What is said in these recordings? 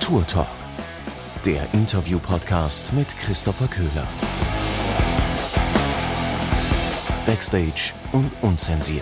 Tour Talk, der Interview-Podcast mit Christopher Köhler. Backstage und unzensiert.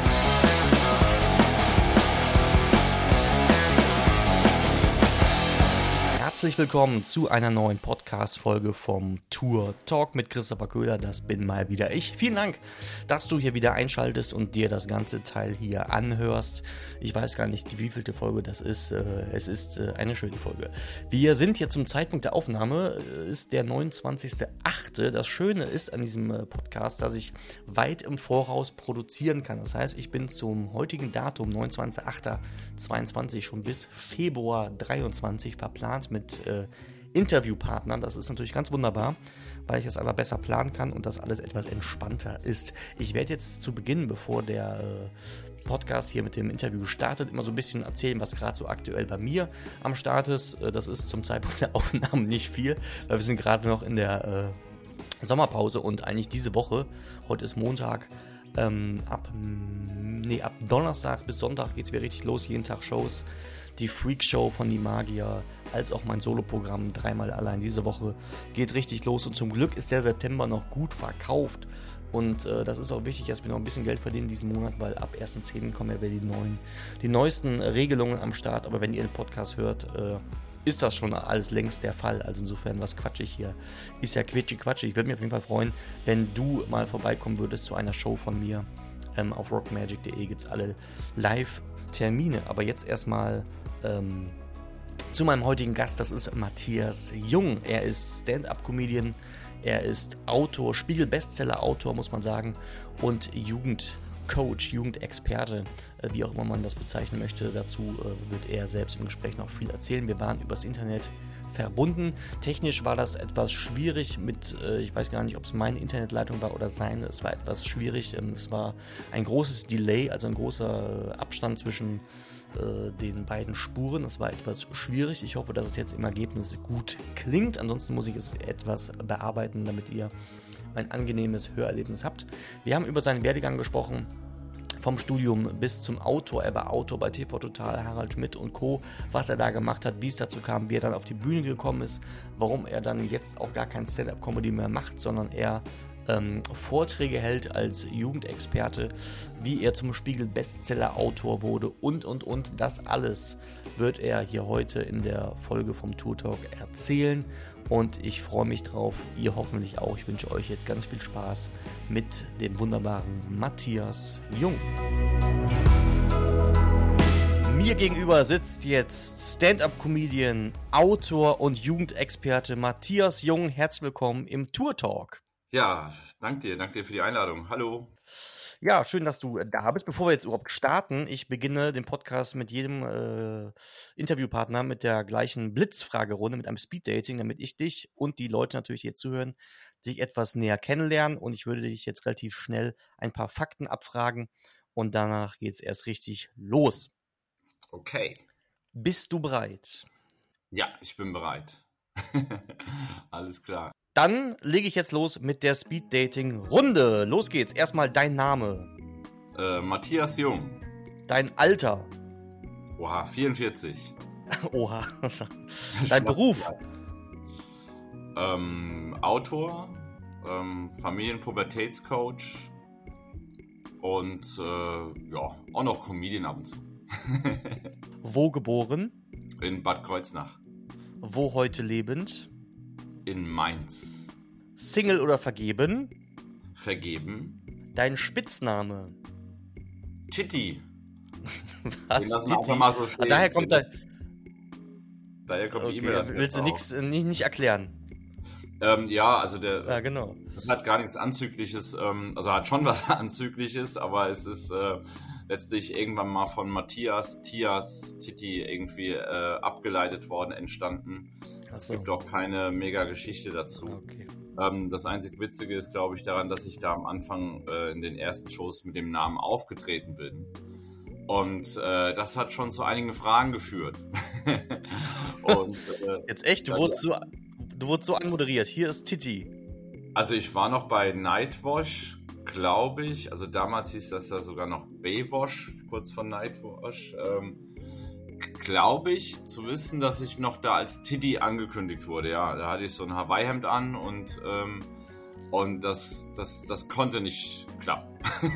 Herzlich willkommen zu einer neuen Podcast-Folge vom Tour Talk mit Christopher Köhler. Das bin mal wieder ich. Vielen Dank, dass du hier wieder einschaltest und dir das ganze Teil hier anhörst. Ich weiß gar nicht, wievielte Folge das ist. Es ist eine schöne Folge. Wir sind hier zum Zeitpunkt der Aufnahme, ist der 29.08. Das Schöne ist an diesem Podcast, dass ich weit im Voraus produzieren kann. Das heißt, ich bin zum heutigen Datum, 29.08.22, schon bis Februar 23 verplant mit Interviewpartnern. Das ist natürlich ganz wunderbar, weil ich das aller besser planen kann und das alles etwas entspannter ist. Ich werde jetzt zu Beginn, bevor der Podcast hier mit dem Interview startet, immer so ein bisschen erzählen, was gerade so aktuell bei mir am Start ist. Das ist zum Zeitpunkt der Aufnahme nicht viel, weil wir sind gerade noch in der Sommerpause und eigentlich diese Woche, heute ist Montag, ab Donnerstag bis Sonntag geht es wieder richtig los, jeden Tag Shows. Die Freak-Show von Die Magier, als auch mein Soloprogramm, dreimal allein diese Woche, geht richtig los. Und zum Glück ist der September noch gut verkauft. Und das ist auch wichtig, dass wir noch ein bisschen Geld verdienen diesen Monat, weil ab 1.10. kommen ja wieder die neuesten Regelungen am Start. Aber wenn ihr den Podcast hört, ist das schon alles längst der Fall. Also insofern, was quatschig hier, ist ja quatschig. Ich würde mich auf jeden Fall freuen, wenn du mal vorbeikommen würdest zu einer Show von mir. Auf rockmagic.de gibt es alle Live-Termine. Aber jetzt erstmal zu meinem heutigen Gast, das ist Matthias Jung. Er ist Stand-Up-Comedian, er ist Autor, Spiegel-Bestseller-Autor, muss man sagen, und Jugendcoach, Jugendexperte, wie auch immer man das bezeichnen möchte. Dazu wird er selbst im Gespräch noch viel erzählen. Wir waren übers Internet verbunden. Technisch war das etwas schwierig mit, ich weiß gar nicht, ob es meine Internetleitung war oder seine. Es war etwas schwierig. Es war ein großes Delay, also ein großer Abstand zwischen den beiden Spuren. Das war etwas schwierig. Ich hoffe, dass es jetzt im Ergebnis gut klingt. Ansonsten muss ich es etwas bearbeiten, damit ihr ein angenehmes Hörerlebnis habt. Wir haben über seinen Werdegang gesprochen. Vom Studium bis zum Autor. Er war Autor bei TV Total, Harald Schmidt und Co. Was er da gemacht hat, wie es dazu kam, wie er dann auf die Bühne gekommen ist, warum er dann jetzt auch gar kein Stand-Up-Comedy mehr macht, sondern er Vorträge hält als Jugendexperte, wie er zum Spiegel-Bestseller-Autor wurde und. Das alles wird er hier heute in der Folge vom Tour Talk erzählen. Und ich freue mich drauf, ihr hoffentlich auch. Ich wünsche euch jetzt ganz viel Spaß mit dem wunderbaren Matthias Jung. Mir gegenüber sitzt jetzt Stand-Up-Comedian, Autor und Jugendexperte Matthias Jung. Herzlich willkommen im Tour Talk. Ja, danke dir für die Einladung. Hallo. Ja, schön, dass du da bist. Bevor wir jetzt überhaupt starten, ich beginne den Podcast mit jedem Interviewpartner mit der gleichen Blitzfragerunde, mit einem Speeddating, damit ich dich und die Leute natürlich, die jetzt zuhören, sich etwas näher kennenlernen. Und ich würde dich jetzt relativ schnell ein paar Fakten abfragen und danach geht's erst richtig los. Okay. Bist du bereit? Ja, ich bin bereit. Alles klar. Dann lege ich jetzt los mit der Speed-Dating-Runde. Los geht's. Erstmal dein Name. Matthias Jung. Dein Alter. Oha, 44. Oha. Dein Beruf. Autor, Familienpubertätscoach und auch noch Comedian ab und zu. Wo geboren? In Bad Kreuznach. Wo heute lebend? In Mainz. Single oder vergeben? Vergeben. Dein Spitzname? Titti. Was? Titti? Mal so stehen. Daher kommt die okay, E-Mail. willst du nicht erklären? Also ja, genau. Das hat gar nichts Anzügliches, also hat schon was Anzügliches, aber es ist letztlich irgendwann mal von Matthias, Tias, Titti irgendwie abgeleitet worden, entstanden. Es gibt auch keine mega Geschichte dazu. Okay. Das einzig Witzige ist, glaube ich, daran, dass ich da am Anfang in den ersten Shows mit dem Namen aufgetreten bin. Und das hat schon zu einigen Fragen geführt. Und, jetzt echt? Du wurdest so anmoderiert. Hier ist Titti. Also ich war noch bei Nightwash, glaube ich. Also damals hieß das ja sogar noch Baywatch, kurz vor Nightwash. glaube ich, zu wissen, dass ich noch da als Tiddy angekündigt wurde. Ja, da hatte ich so ein Hawaii-Hemd an und das konnte nicht klappen.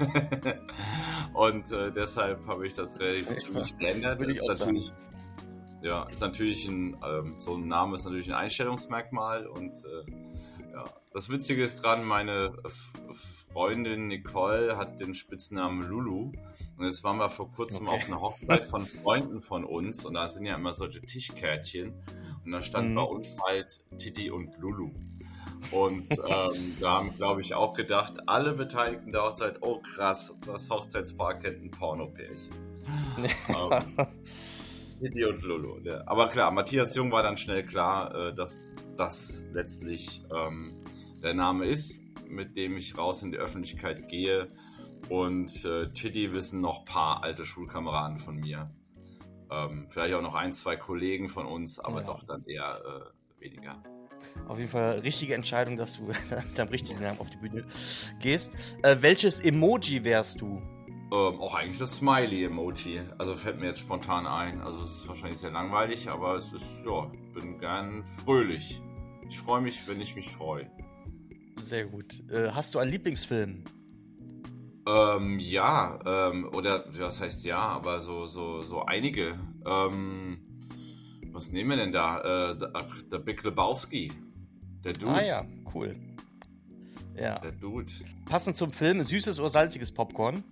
Und deshalb habe ich das relativ zügig geändert. Würde ich auch sagen. Ja, ist natürlich so ein Name ist natürlich ein Einstellungsmerkmal und ja. Das Witzige ist dran, meine Freundin Nicole hat den Spitznamen Lulu und jetzt waren wir vor kurzem auf einer Hochzeit von Freunden von uns und da sind ja immer solche Tischkärtchen und da stand bei uns halt Titi und Lulu. Und da haben, glaube ich, auch gedacht, alle Beteiligten der Hochzeit, oh krass, das Hochzeitspaar kennt ein Pornopärchen. Titi und Lulu. Ja. Aber klar, Matthias Jung war dann schnell klar, dass das letztlich der Name ist, mit dem ich raus in die Öffentlichkeit gehe. Und Titi wissen noch ein paar alte Schulkameraden von mir. Vielleicht auch noch 1, 2 Kollegen von uns, aber doch dann eher weniger. Auf jeden Fall richtige Entscheidung, dass du mit deinem richtigen Namen auf die Bühne gehst. Welches Emoji wärst du? Auch eigentlich das Smiley-Emoji. Also fällt mir jetzt spontan ein. Also es ist wahrscheinlich sehr langweilig, aber es ist, ja, ich bin gern fröhlich. Ich freue mich, wenn ich mich freue. Sehr gut. Hast du einen Lieblingsfilm? Ja, oder was heißt ja, aber so einige. Was nehmen wir denn da? Der Big Lebowski. Der Dude. Ah ja, cool. Ja. Der Dude. Passend zum Film, süßes oder salziges Popcorn?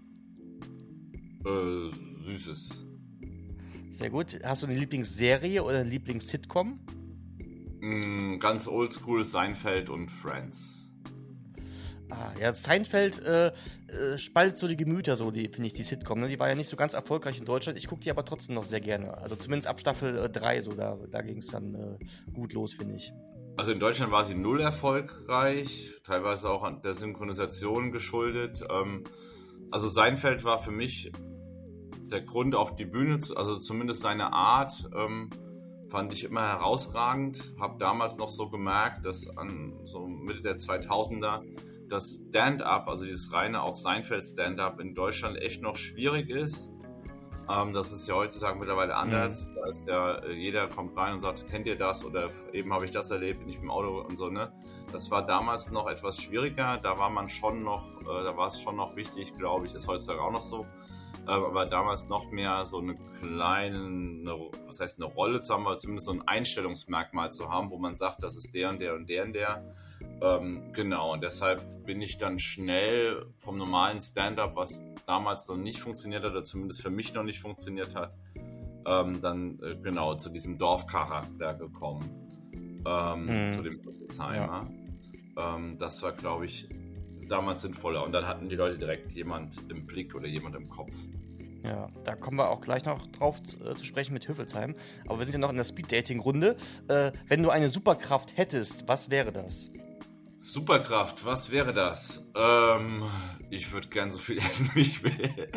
Süßes. Sehr gut. Hast du eine Lieblingsserie oder eine Lieblings-Sitcom? Ganz oldschool Seinfeld und Friends. Ah, ja, Seinfeld spaltet so die Gemüter, so, finde ich, die Sitcom. Ne? Die war ja nicht so ganz erfolgreich in Deutschland. Ich gucke die aber trotzdem noch sehr gerne. Also zumindest ab Staffel 3, so, da ging es dann gut los, finde ich. Also in Deutschland war sie null erfolgreich, teilweise auch an der Synchronisation geschuldet. Also Seinfeld war für mich der Grund auf die Bühne, also zumindest seine Art, fand ich immer herausragend. Habe damals noch so gemerkt, dass an so Mitte der 2000er das Stand-up, also dieses reine auch Seinfeld-Stand-up in Deutschland echt noch schwierig ist. Das ist ja heutzutage mittlerweile anders. Da ist ja, jeder kommt rein und sagt, kennt ihr das? Oder eben habe ich das erlebt, bin ich im Auto und so, ne? Das war damals noch etwas schwieriger. Da war man schon noch, da war es schon noch wichtig, glaube ich, ist heutzutage auch noch so. Aber damals noch mehr so eine was heißt eine Rolle zu haben, aber zumindest so ein Einstellungsmerkmal zu haben, wo man sagt, das ist der und der und der und der. Genau, und deshalb bin ich dann schnell vom normalen Stand-up, was damals noch nicht funktioniert hat, oder zumindest für mich noch nicht funktioniert hat, dann genau zu diesem Dorfcharakter gekommen, zu dem Timer. Ja. Das war, glaube ich, damals sinnvoller. Und dann hatten die Leute direkt jemand im Blick oder jemand im Kopf. Ja, da kommen wir auch gleich noch drauf zu sprechen mit Höfelsheim. Aber wir sind ja noch in der Speed-Dating-Runde. Wenn du eine Superkraft hättest, was wäre das? Superkraft, was wäre das? Ich würde gern so viel essen, wie ich will.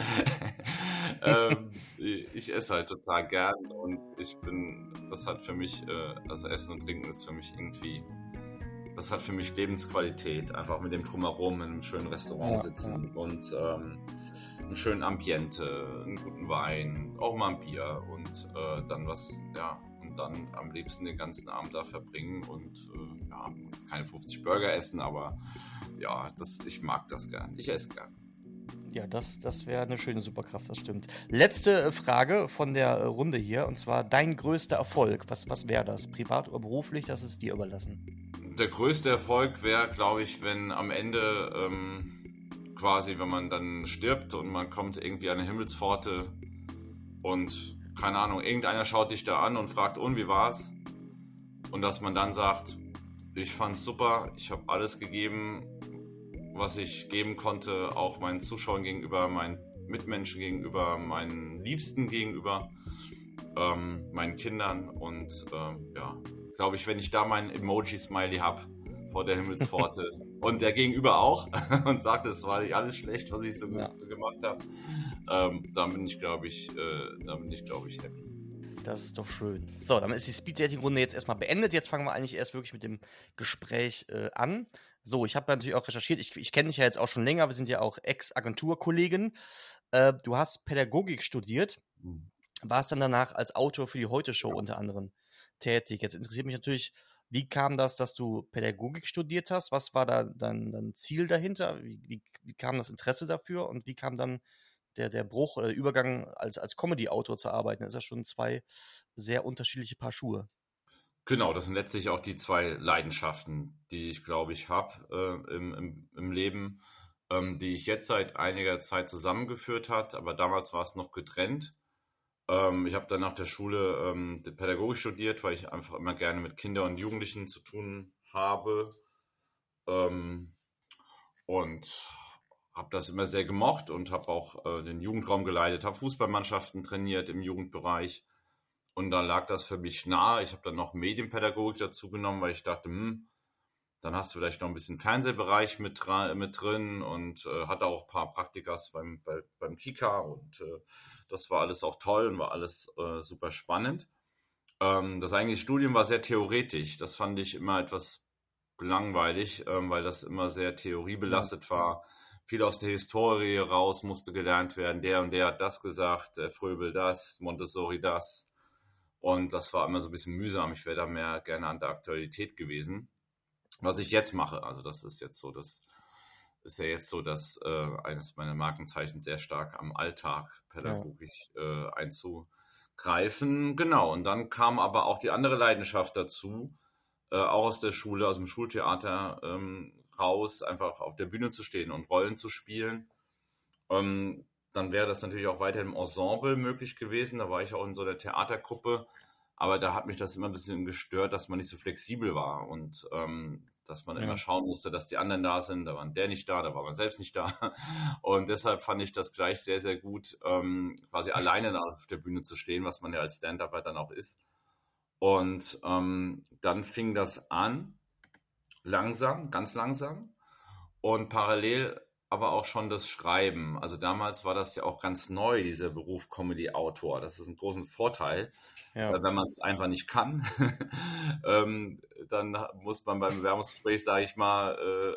Ich esse halt total gern und das hat für mich, also Essen und Trinken ist für mich irgendwie, das hat für mich Lebensqualität. Einfach mit dem Drumherum in einem schönen Restaurant sitzen und einen schönen Ambiente, einen guten Wein, auch mal ein Bier und dann und dann am liebsten den ganzen Abend da verbringen und muss keine 50 Burger essen, aber ja, ich mag das gern. Ich esse gern. Ja, das wäre eine schöne Superkraft, das stimmt. Letzte Frage von der Runde hier, und zwar dein größter Erfolg. Was wäre das? Privat oder beruflich? Das ist dir überlassen. Der größte Erfolg wäre, glaube ich, wenn am Ende quasi, wenn man dann stirbt und man kommt irgendwie an eine Himmelspforte und keine Ahnung, irgendeiner schaut dich da an und fragt, und wie war's? Und dass man dann sagt, ich fand's super, ich habe alles gegeben, was ich geben konnte, auch meinen Zuschauern gegenüber, meinen Mitmenschen gegenüber, meinen Liebsten gegenüber, meinen Kindern und glaube ich, wenn ich da meinen Emoji-Smiley habe vor der Himmelspforte und der Gegenüber auch und sagt, es war nicht alles schlecht, was ich so gemacht habe, dann bin ich, glaube ich, happy. Das ist doch schön. So, damit ist die Speed-Dating-Runde jetzt erstmal beendet. Jetzt fangen wir eigentlich erst wirklich mit dem Gespräch an. So, ich habe natürlich auch recherchiert. Ich kenne dich ja jetzt auch schon länger. Wir sind ja auch Ex-Agenturkollegen. Du hast Pädagogik studiert. warst dann danach als Autor für die Heute-Show unter anderem tätig. Jetzt interessiert mich natürlich, wie kam das, dass du Pädagogik studiert hast? Was war da dein Ziel dahinter? Wie kam das Interesse dafür? Und wie kam dann der Bruch oder der Übergang als Comedy-Autor zu arbeiten? Das ist ja schon zwei sehr unterschiedliche Paar Schuhe. Genau, das sind letztlich auch die zwei Leidenschaften, die ich, glaube ich, habe im Leben, die ich jetzt seit einiger Zeit zusammengeführt hat, aber damals war es noch getrennt. Ich habe dann nach der Schule Pädagogik studiert, weil ich einfach immer gerne mit Kindern und Jugendlichen zu tun habe, ähm, und habe das immer sehr gemocht und habe auch den Jugendraum geleitet, habe Fußballmannschaften trainiert im Jugendbereich. Und da lag das für mich nahe. Ich habe dann noch Medienpädagogik dazu genommen, weil ich dachte, dann hast du vielleicht noch ein bisschen Fernsehbereich mit drin und hatte auch ein paar Praktikas beim Kika und das war alles auch toll und war alles super spannend. Das eigentliche Studium war sehr theoretisch. Das fand ich immer etwas langweilig, weil das immer sehr theoriebelastet war. Viel aus der Historie raus musste gelernt werden. Der und der hat das gesagt, der Fröbel das, Montessori das. Und das war immer so ein bisschen mühsam. Ich wäre da mehr gerne an der Aktualität gewesen. Was ich jetzt mache, also das ist jetzt so, das ist ja jetzt so, dass eines meiner Markenzeichen sehr stark am Alltag pädagogisch einzugreifen. Genau, und dann kam aber auch die andere Leidenschaft dazu, auch aus der Schule, aus dem Schultheater raus, einfach auf der Bühne zu stehen und Rollen zu spielen. Dann wäre das natürlich auch weiter im Ensemble möglich gewesen. Da war ich auch in so einer Theatergruppe. Aber da hat mich das immer ein bisschen gestört, dass man nicht so flexibel war und dass man immer schauen musste, dass die anderen da sind. Da war der nicht da, da war man selbst nicht da. Und deshalb fand ich das gleich sehr, sehr gut, quasi alleine auf der Bühne zu stehen, was man ja als Stand-Upper dann auch ist. Und dann fing das an, langsam, ganz langsam. Und parallel aber auch schon das Schreiben. Also damals war das ja auch ganz neu, dieser Beruf Comedy-Autor. Das ist ein großen Vorteil, weil wenn man es einfach nicht kann, dann muss man beim Bewerbungsgespräch, sage ich mal,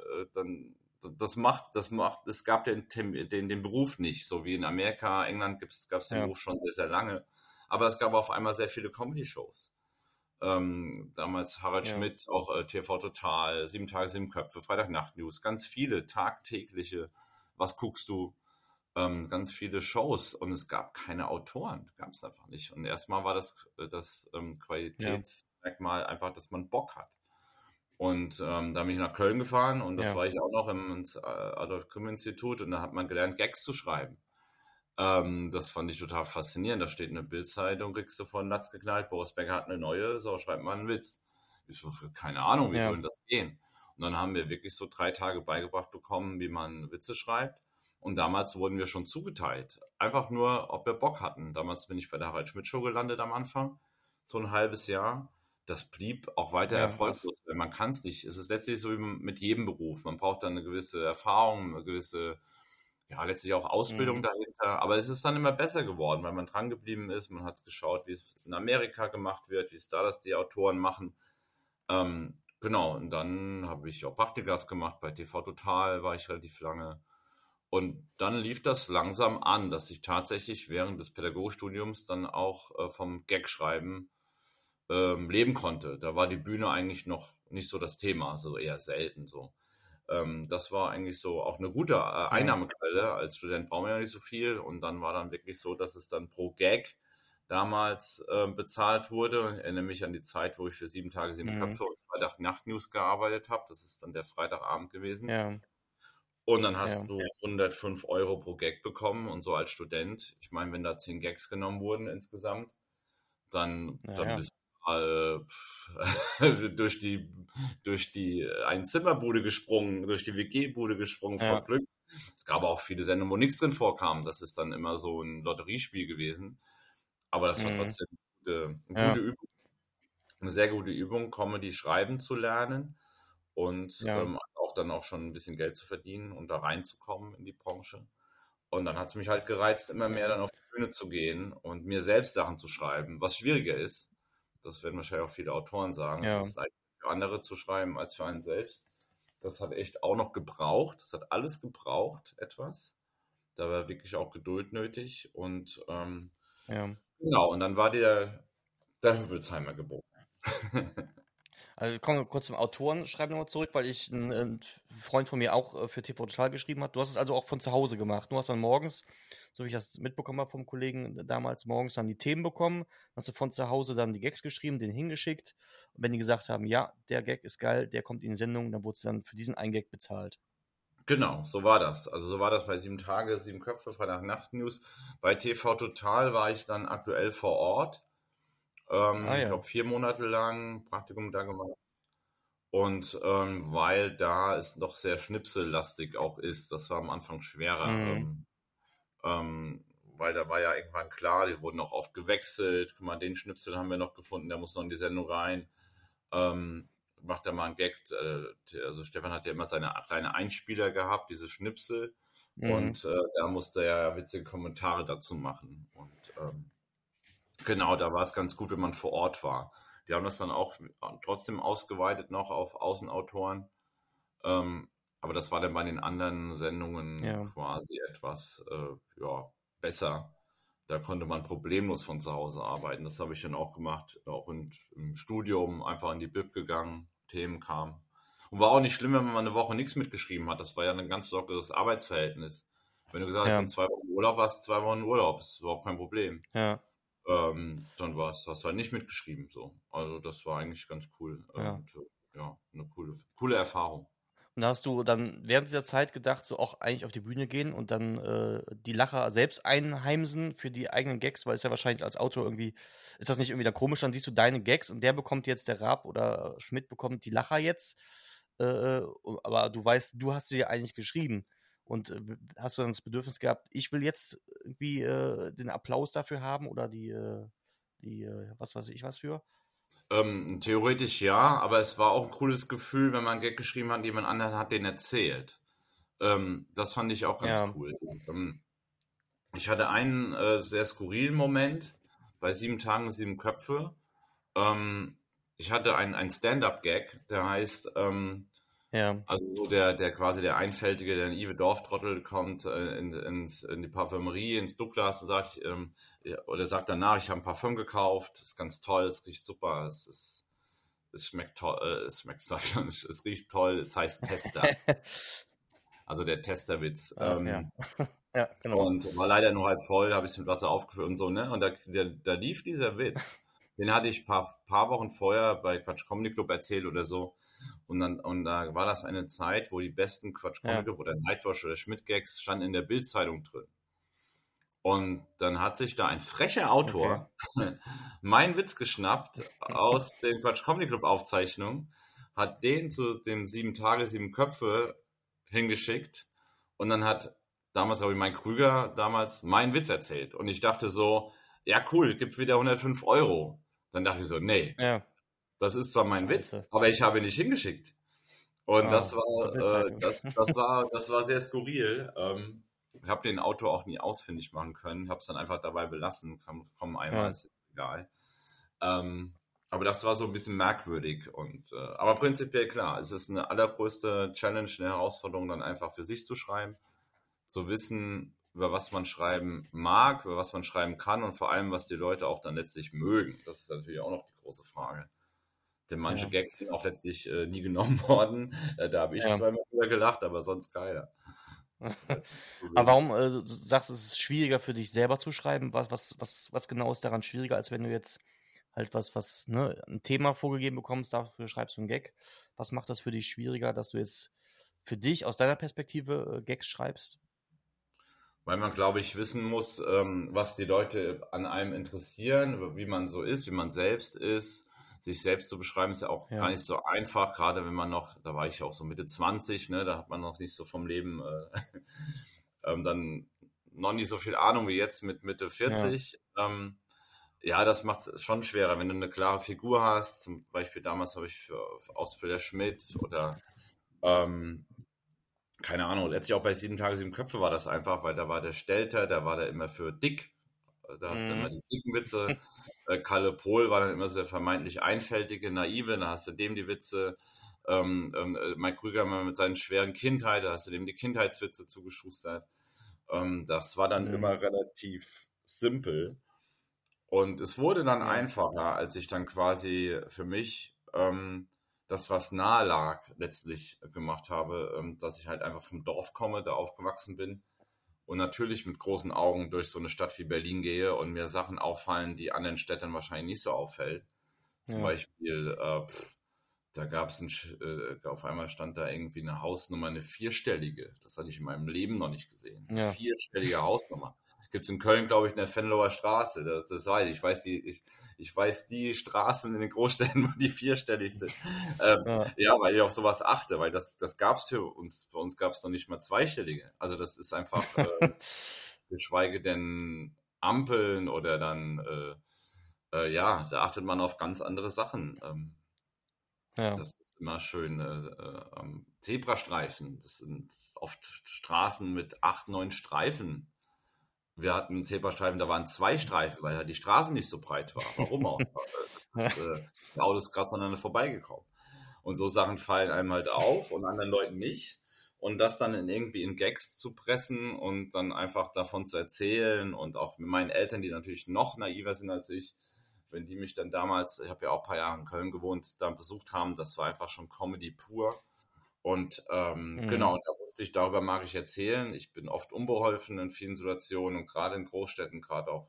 es gab den Beruf nicht, so wie in Amerika, England gab es den Beruf schon sehr, sehr lange. Aber es gab auf einmal sehr viele Comedy-Shows. Damals Harald Schmidt, auch TV Total, 7 Tage, 7 Köpfe, Freitagnacht-News, ganz viele tagtägliche, was guckst du, ganz viele Shows und es gab keine Autoren, gab es einfach nicht. Und erstmal war das Qualitätsmerkmal einfach, dass man Bock hat. Und da bin ich nach Köln gefahren und das war ich auch noch im Adolf-Grimm-Institut und da hat man gelernt, Gags zu schreiben. Das fand ich total faszinierend. Da steht eine Bildzeitung, kriegst du von Latz geknallt, Boris Becker hat eine neue, so schreibt man einen Witz. Ich so, keine Ahnung, wie soll denn das gehen? Und dann haben wir wirklich so 3 Tage beigebracht bekommen, wie man Witze schreibt. Und damals wurden wir schon zugeteilt. Einfach nur, ob wir Bock hatten. Damals bin ich bei der Harald Schmidt Show gelandet am Anfang, so ein halbes Jahr. Das blieb auch weiter erfolglos, weil man kann es nicht. Es ist letztlich so wie mit jedem Beruf. Man braucht dann eine gewisse Erfahrung, eine gewisse letztlich auch Ausbildung dahinter, aber es ist dann immer besser geworden, weil man dran geblieben ist, man hat es geschaut, wie es in Amerika gemacht wird, wie es da die Autoren machen. Genau, und dann habe ich auch Praktikas gemacht, bei TV Total war ich relativ lange und dann lief das langsam an, dass ich tatsächlich während des Pädagogikstudiums dann auch vom Gagschreiben leben konnte. Da war die Bühne eigentlich noch nicht so das Thema, also eher selten so. Das war eigentlich so auch eine gute Einnahmequelle. Als Student braucht man ja nicht so viel. Und dann war dann wirklich so, dass es dann pro Gag damals bezahlt wurde. Ich erinnere mich an die Zeit, wo ich für 7 Tage, 7 Köpfe und Freitagnacht-News gearbeitet habe. Das ist dann der Freitagabend gewesen. Ja. Und dann hast du 105 Euro pro Gag bekommen. Und so als Student, ich meine, wenn da 10 Gags genommen wurden insgesamt, dann bist du durch die Einzimmerbude gesprungen, durch die WG-Bude gesprungen vor Glück. Es gab auch viele Sendungen, wo nichts drin vorkam. Das ist dann immer so ein Lotteriespiel gewesen. Aber das war trotzdem eine gute Übung. Eine sehr gute Übung, Comedy schreiben zu lernen und auch schon ein bisschen Geld zu verdienen und da reinzukommen in die Branche. Und dann hat es mich halt gereizt, immer mehr dann auf die Bühne zu gehen und mir selbst Sachen zu schreiben, was schwieriger ist. Das werden wahrscheinlich auch viele Autoren sagen. Es ist leichter für andere zu schreiben als für einen selbst. Das hat echt auch noch gebraucht. Das hat alles gebraucht, etwas. Da war wirklich auch Geduld nötig. Und Genau, und dann war der Hüvelsheimer geboren. Also kommen wir kurz zum Autorenschreiben nochmal zurück, weil ein Freund von mir auch für TV Total geschrieben hat. Du hast es also auch von zu Hause gemacht. Du hast dann morgens, so wie ich das mitbekommen habe vom Kollegen damals, morgens dann die Themen bekommen, hast du von zu Hause dann die Gags geschrieben, den hingeschickt. Und wenn die gesagt haben, ja, der Gag ist geil, der kommt in die Sendung, dann wurde es dann für diesen einen Gag bezahlt. Genau, so war das. Also so war das bei 7 Tage, 7 Köpfe, Freitag-Nacht-News. Bei TV Total war ich dann aktuell vor Ort. Ich Ja. glaube 4 Monate lang Praktikum da gemacht. Und weil da es doch sehr schnipsellastig auch ist, das war am Anfang schwerer. Mhm. Weil da war ja irgendwann klar, die wurden auch oft gewechselt. Guck mal, den Schnipsel haben wir noch gefunden, der muss noch in die Sendung rein. Macht er mal einen Gag. Also Stefan hat ja immer seine kleine Einspieler gehabt, diese Schnipsel. Und da musste er ja witzige Kommentare dazu machen. Und genau, da war es ganz gut, wenn man vor Ort war. Die haben das dann auch trotzdem ausgeweitet noch auf Außenautoren. Aber das war dann bei den anderen Sendungen quasi etwas besser. Da konnte man problemlos von zu Hause arbeiten. Das habe ich dann auch gemacht, auch im Studium, einfach in die Bib gegangen, Themen kamen. Und war auch nicht schlimm, wenn man mal eine Woche nichts mitgeschrieben hat. Das war ja ein ganz lockeres Arbeitsverhältnis. Wenn du gesagt hast, ich bin 2 Wochen Urlaub, warst 2 Wochen Urlaub, ist überhaupt kein Problem. Ja. Dann hast du halt nicht mitgeschrieben. So. Also das war eigentlich ganz cool. Und, eine coole Erfahrung. Und da hast du dann während dieser Zeit gedacht, so auch eigentlich auf die Bühne gehen und dann die Lacher selbst einheimsen für die eigenen Gags, weil es ja wahrscheinlich als Autor irgendwie, ist das nicht irgendwie da komisch, dann siehst du deine Gags und der bekommt jetzt, der Raab oder Schmidt bekommt die Lacher jetzt, aber du weißt, du hast sie ja eigentlich geschrieben und hast du dann das Bedürfnis gehabt, ich will jetzt irgendwie den Applaus dafür haben oder was weiß ich was für? Theoretisch ja, aber es war auch ein cooles Gefühl, wenn man einen Gag geschrieben hat, jemand anderen hat den erzählt. Das fand ich auch ganz cool. Ich hatte einen sehr skurrilen Moment bei 7 Tagen, 7 Köpfe. Ich hatte einen Stand-up-Gag, der heißt, also so der quasi der Einfältige, der Ive Dorftrottel kommt in die Parfümerie, ins Douglas und sagt, oder sagt danach, ich habe ein Parfüm gekauft, ist ganz toll, es riecht super, es schmeckt toll, es riecht toll, es heißt Tester. Also der Testerwitz. Ja, genau. Und war leider nur halb voll, habe ich es mit Wasser aufgefüllt und so, ne? Und da lief dieser Witz. Den hatte ich paar Wochen vorher bei Quatsch Comedy Club erzählt oder so. Und da war das eine Zeit, wo die besten Quatsch Comedy Club oder Nightwash oder Schmidt-Gags standen in der Bild-Zeitung drin. Und dann hat sich da ein frecher Autor meinen Witz geschnappt aus den Quatsch Comedy Club Aufzeichnungen, hat den zu dem 7 Tage, 7 Köpfe hingeschickt und dann hat damals, glaube ich, mein Krüger meinen Witz erzählt. Und ich dachte so, ja cool, gibt wieder 105 €. Dann dachte ich so, nee, das ist zwar mein Witz, aber ich habe ihn nicht hingeschickt. Und das war sehr skurril. Ich habe den Autor auch nie ausfindig machen können, habe es dann einfach dabei belassen. Komm einmal, ist egal. Aber das war so ein bisschen merkwürdig. Aber prinzipiell klar, es ist eine allergrößte Challenge, eine Herausforderung, dann einfach für sich zu schreiben, zu wissen, über was man schreiben mag, über was man schreiben kann und vor allem, was die Leute auch dann letztlich mögen. Das ist natürlich auch noch die große Frage. Denn manche Gags sind auch letztlich nie genommen worden. Da habe ich zweimal drüber gelacht, aber sonst keiner. Aber warum du sagst, es ist schwieriger für dich selber zu schreiben? Was genau ist daran schwieriger, als wenn du jetzt halt ein Thema vorgegeben bekommst, dafür schreibst du einen Gag. Was macht das für dich schwieriger, dass du jetzt für dich aus deiner Perspektive Gags schreibst? Weil man, glaube ich, wissen muss, was die Leute an einem interessieren, wie man so ist, wie man selbst ist. Sich selbst zu beschreiben ist ja auch gar nicht so einfach, gerade wenn man noch, da war ich auch so Mitte 20, ne, da hat man noch nicht so vom Leben dann noch nicht so viel Ahnung wie jetzt mit Mitte 40. Das macht es schon schwerer, wenn du eine klare Figur hast. Zum Beispiel damals habe ich für Ausbilder Schmidt oder keine Ahnung, letztlich auch bei 7 Tage, 7 Köpfe war das einfach, weil da war der Stelter, da war der immer für dick. Da hast du immer die dicken Witze. Kalle Pohl war dann immer so der vermeintlich einfältige, naive, da hast du dem die Witze. Mike Krüger mit seinen schweren Kindheit, da hast du dem die Kindheitswitze zugeschustert. Das war dann immer relativ simpel. Und es wurde dann einfacher, als ich dann quasi für mich das, was nahe lag, letztlich gemacht habe, dass ich halt einfach vom Dorf komme, da aufgewachsen bin und natürlich mit großen Augen durch so eine Stadt wie Berlin gehe und mir Sachen auffallen, die anderen Städten wahrscheinlich nicht so auffällt. Zum Beispiel, da gab es auf einmal stand da irgendwie eine Hausnummer, eine vierstellige. Das hatte ich in meinem Leben noch nicht gesehen. Eine vierstellige Hausnummer. Gibt es in Köln, glaube ich, in der Venloer Straße. Das weiß ich. Ich weiß die Straßen in den Großstädten, wo die vierstellig sind. Ja, weil ich auf sowas achte, weil das gab es für uns. Bei uns gab es noch nicht mal zweistellige. Also das ist einfach, geschweige denn Ampeln oder dann, ja, da achtet man auf ganz andere Sachen. Das ist immer schön. Zebrastreifen, das sind oft Straßen mit 8, 9 Streifen. Wir hatten einen Zebrastreifen, da waren 2 Streifen, weil halt die Straße nicht so breit war. Warum auch? Die Autos gerade aneinander vorbeigekommen. Und so Sachen fallen einem halt auf und anderen Leuten nicht. Und das dann irgendwie in Gags zu pressen und dann einfach davon zu erzählen und auch mit meinen Eltern, die natürlich noch naiver sind als ich, wenn die mich dann damals, ich habe ja auch ein paar Jahre in Köln gewohnt, da besucht haben, das war einfach schon Comedy pur. Und genau, da wusste ich, darüber mag ich erzählen. Ich bin oft unbeholfen in vielen Situationen und gerade in Großstädten, gerade auch,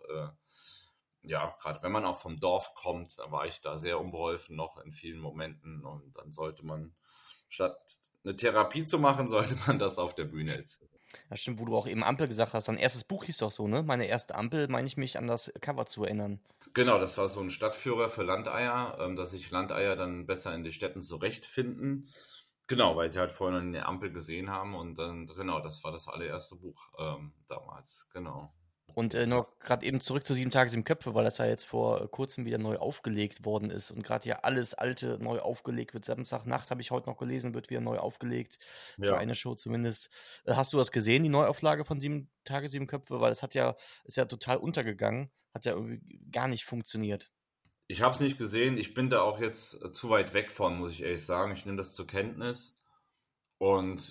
ja, gerade wenn man auch vom Dorf kommt, da war ich da sehr unbeholfen noch in vielen Momenten und dann sollte man, statt eine Therapie zu machen, sollte man das auf der Bühne erzählen. Ja, stimmt, wo du auch eben Ampel gesagt hast. Dein erstes Buch hieß doch so, ne? Meine erste Ampel, meine ich mich an das Cover zu erinnern. Genau, das war so ein Stadtführer für Landeier, dass sich Landeier dann besser in den Städten zurechtfinden. Genau, weil sie halt vorhin eine Ampel gesehen haben und dann, genau, das war das allererste Buch damals, genau. Und noch gerade eben zurück zu 7 Tage, 7 Köpfe, weil das ja jetzt vor kurzem wieder neu aufgelegt worden ist und gerade ja alles Alte neu aufgelegt wird. Samstagnacht habe ich heute noch gelesen, wird wieder neu aufgelegt, für eine Show zumindest. Hast du das gesehen, die Neuauflage von 7 Tage, 7 Köpfe? Weil es ist ja total untergegangen, hat ja irgendwie gar nicht funktioniert. Ich habe es nicht gesehen, ich bin da auch jetzt zu weit weg von, muss ich ehrlich sagen. Ich nehme das zur Kenntnis und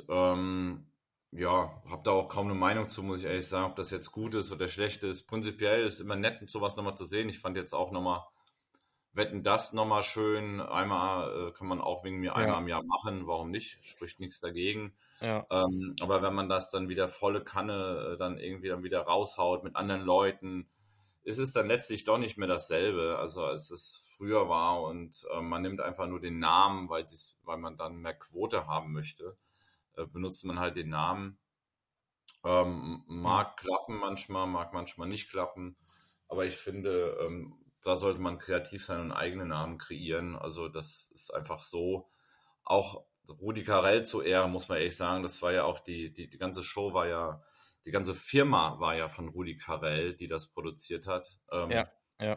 ja, habe da auch kaum eine Meinung zu, muss ich ehrlich sagen, ob das jetzt gut ist oder schlecht ist. Prinzipiell ist immer nett, sowas nochmal zu sehen. Ich fand jetzt auch nochmal Wetten, das nochmal schön. Einmal kann man auch wegen mir einmal im Jahr machen, warum nicht? Spricht nichts dagegen. Ja. Aber wenn man das dann wieder volle Kanne dann irgendwie dann wieder raushaut mit anderen Leuten, ist es dann letztlich doch nicht mehr dasselbe, also als es früher war und man nimmt einfach nur den Namen, weil man dann mehr Quote haben möchte, benutzt man halt den Namen. Mag klappen manchmal, mag manchmal nicht klappen, aber ich finde, da sollte man kreativ sein und eigene Namen kreieren, also das ist einfach so, auch Rudi Carrell zu Ehren, muss man ehrlich sagen, das war ja auch die ganze Show war ja, die ganze Firma war ja von Rudi Carrell, die das produziert hat. Ja.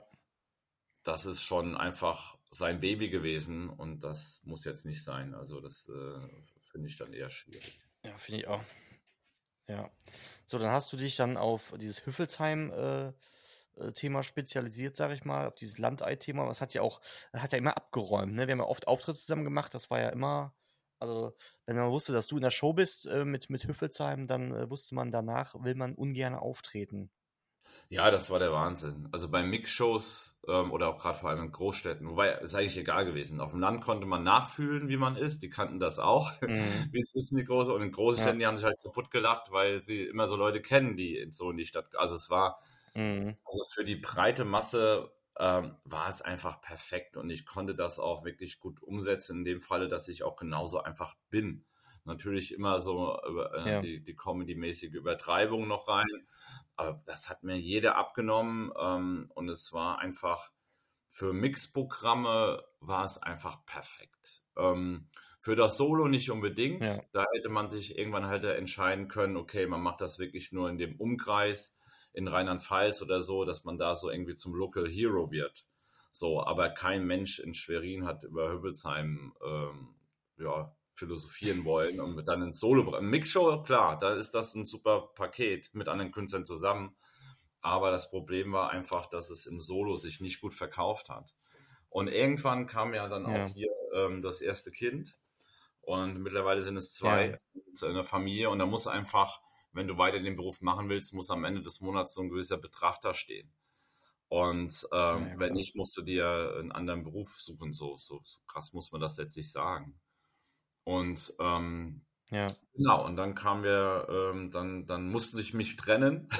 Das ist schon einfach sein Baby gewesen und das muss jetzt nicht sein. Also das finde ich dann eher schwierig. Ja, finde ich auch. Ja. So, dann hast du dich dann auf dieses Hüffelsheim-Thema spezialisiert, sag ich mal, auf dieses Landei-Thema. Das hat ja immer abgeräumt, ne? Wir haben ja oft Auftritte zusammen gemacht, das war ja immer, also, wenn man wusste, dass du in der Show bist mit Hüffelsheim, dann wusste man, danach will man ungern auftreten. Ja, das war der Wahnsinn. Also bei Mixshows oder auch gerade vor allem in Großstädten, wobei ist eigentlich egal gewesen. Auf dem Land konnte man nachfühlen, wie man ist. Die kannten das auch, wie es ist in die große. Und in Großstädten, die haben sich halt kaputt gelacht, weil sie immer so Leute kennen, die so in die Stadt. Also es war, also für die breite Masse war es einfach perfekt und ich konnte das auch wirklich gut umsetzen. In dem Falle, dass ich auch genauso einfach bin. Natürlich immer so die Comedy-mäßige Übertreibung noch rein. Aber das hat mir jeder abgenommen und es war einfach, für Mixprogramme war es einfach perfekt. Für das Solo nicht unbedingt. Ja. Da hätte man sich irgendwann halt entscheiden können, okay, man macht das wirklich nur in dem Umkreis in Rheinland-Pfalz oder so, dass man da so irgendwie zum Local Hero wird. So, aber kein Mensch in Schwerin hat über Hübbelsheim philosophieren wollen und dann ins Solo. Mixshow, klar, da ist das ein super Paket mit anderen Künstlern zusammen. Aber das Problem war einfach, dass es im Solo sich nicht gut verkauft hat. Und irgendwann kam ja dann auch hier das erste Kind. Und mittlerweile sind es 2 in der Familie. Und da muss einfach, wenn du weiter den Beruf machen willst, muss am Ende des Monats so ein gewisser Betrachter stehen. Und Ja, wenn klar. nicht, musst du dir einen anderen Beruf suchen. So krass muss man das letztlich sagen. Und Ja. genau, und dann kamen wir, dann musste ich mich trennen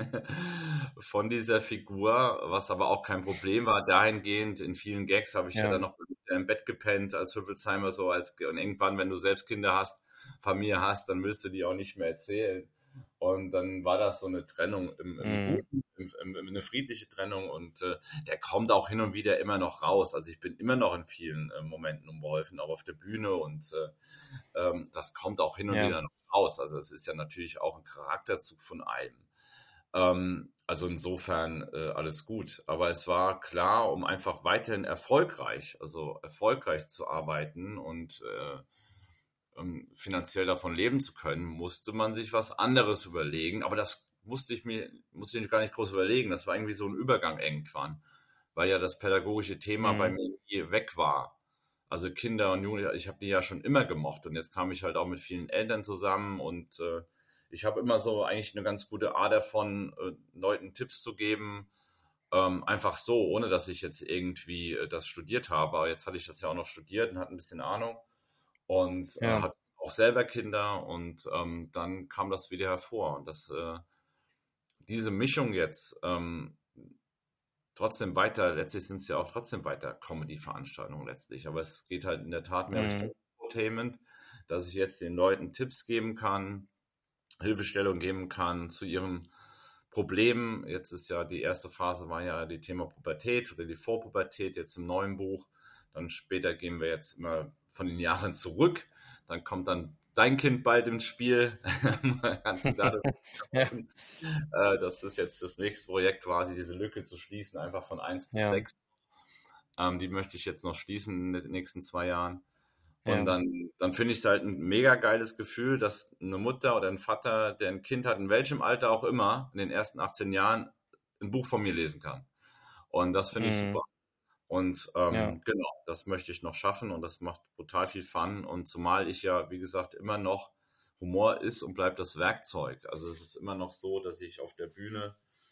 von dieser Figur, was aber auch kein Problem war. Dahingehend, in vielen Gags habe ich ja Ja. dann noch im Bett gepennt als Hüffelsheimer, und irgendwann, wenn du selbst Kinder hast, Familie hast, dann willst du die auch nicht mehr erzählen. Und dann war das so eine Trennung im Mhm. Guten, eine friedliche Trennung, und der kommt auch hin und wieder immer noch raus. Also ich bin immer noch in vielen Momenten unbeholfen, auch auf der Bühne, und das kommt auch hin und Ja. wieder noch raus. Also es ist ja natürlich auch ein Charakterzug von einem. Also insofern alles gut. Aber es war klar, um einfach weiterhin erfolgreich zu arbeiten und finanziell davon leben zu können, musste man sich was anderes überlegen. Aber das musste ich gar nicht groß überlegen. Das war irgendwie so ein Übergang irgendwann, weil ja das pädagogische Thema bei Mhm. mir nie weg war. Also Kinder und Jugendliche, ich habe die ja schon immer gemocht, und jetzt kam ich halt auch mit vielen Eltern zusammen, und ich habe immer so eigentlich eine ganz gute Art davon, Leuten Tipps zu geben, einfach so, ohne dass ich jetzt irgendwie das studiert habe. Aber jetzt hatte ich das ja auch noch studiert und hatte ein bisschen Ahnung, und Ja. hatte auch selber Kinder, und dann kam das wieder hervor. Und diese Mischung jetzt trotzdem weiter, letztlich sind es ja auch trotzdem weiter Comedy-Veranstaltungen letztlich, aber es geht halt in der Tat mehr Mhm. Richtung Entertainment, dass ich jetzt den Leuten Tipps geben kann, Hilfestellung geben kann zu ihren Problemen. Jetzt ist ja die erste Phase, war ja die Thema Pubertät oder die Vorpubertät jetzt im neuen Buch. Dann später gehen wir jetzt immer von den Jahren zurück. Dann kommt dann dein Kind bald ins Spiel. Kannst du da das Ja. das ist jetzt das nächste Projekt, quasi diese Lücke zu schließen, einfach von 1 bis 6. Ja. Die möchte ich jetzt noch schließen in den nächsten 2 Jahren. Und Ja. dann finde ich es halt ein mega geiles Gefühl, dass eine Mutter oder ein Vater, der ein Kind hat, in welchem Alter auch immer, in den ersten 18 Jahren ein Buch von mir lesen kann. Und das finde ich super. Mhm. Und Ja. genau, das möchte ich noch schaffen, und das macht brutal viel Fun. Und zumal ich ja, wie gesagt, immer noch, Humor ist und bleibt das Werkzeug. Also es ist immer noch so, dass ich auf der Bühne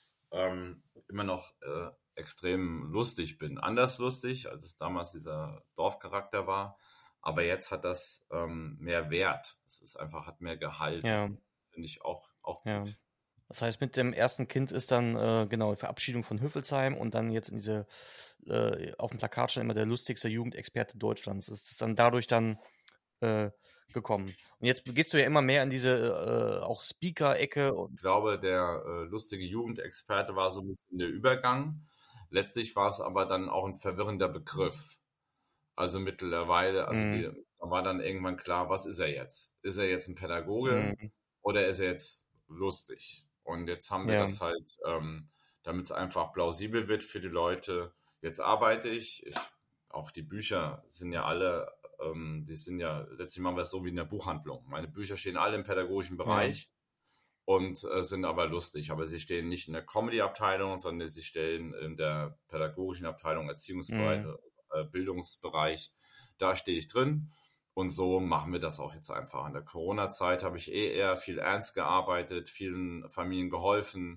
immer noch extrem lustig bin. Anders lustig, als es damals dieser Dorfcharakter war. Aber jetzt hat das mehr Wert. Es ist einfach, hat mehr Gehalt. Ja. Finde ich auch Ja. gut. Das heißt, mit dem ersten Kind ist dann genau die Verabschiedung von Hüffelsheim und dann jetzt in diese auf dem Plakat schon immer der lustigste Jugendexperte Deutschlands. Ist es dann dadurch dann äh, gekommen? Und jetzt gehst du ja immer mehr in diese auch Speaker-Ecke Ich und glaube, der lustige Jugendexperte war so ein bisschen der Übergang. Letztlich war es aber dann auch ein verwirrender Begriff. Also mittlerweile, mm, da war dann irgendwann klar, was ist er jetzt? Ist er jetzt ein Pädagoge mm, oder ist er jetzt lustig? Und jetzt haben wir ja, das halt, damit es einfach plausibel wird für die Leute. Jetzt arbeite ich, auch die Bücher sind ja alle, die sind ja, letztlich machen wir es so wie in der Buchhandlung. Meine Bücher stehen alle im pädagogischen ja, Bereich und sind aber lustig. Aber sie stehen nicht in der Comedy-Abteilung, sondern sie stehen in der pädagogischen Abteilung, Erziehungsbereich, mm, Bildungsbereich. Da stehe ich drin. Und so machen wir das auch jetzt einfach. In der Corona-Zeit habe ich eher viel ernst gearbeitet, vielen Familien geholfen,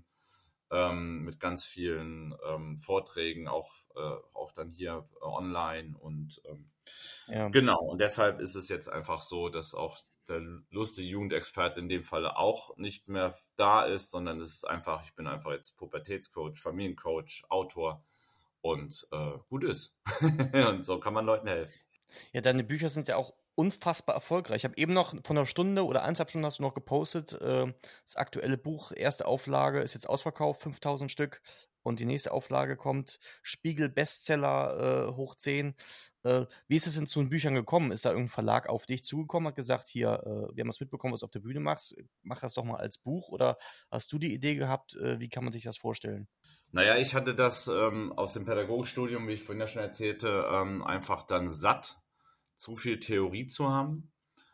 mit ganz vielen Vorträgen, auch dann hier online. Und ja, genau, und deshalb ist es jetzt einfach so, dass auch der lustige Jugendexperte in dem Falle auch nicht mehr da ist, sondern es ist einfach, ich bin einfach jetzt Pubertätscoach, Familiencoach, Autor, und gut ist. Und so kann man Leuten helfen. ja, deine Bücher sind ja auch unfassbar erfolgreich. Ich habe eben noch von einer Stunde oder 1,5 Stunden hast du noch gepostet, das aktuelle Buch, erste Auflage ist jetzt ausverkauft, 5000 Stück und die nächste Auflage kommt, Spiegel Bestseller hoch 10. Wie ist es denn zu den Büchern gekommen? Ist da irgendein Verlag auf dich zugekommen, hat gesagt, hier, wir haben das mitbekommen, was du auf der Bühne machst, mach das doch mal als Buch, oder hast du die Idee gehabt, wie kann man sich das vorstellen? Naja, ich hatte das aus dem Pädagogikstudium, wie ich vorhin ja schon erzählte, einfach dann satt, zu viel Theorie zu haben.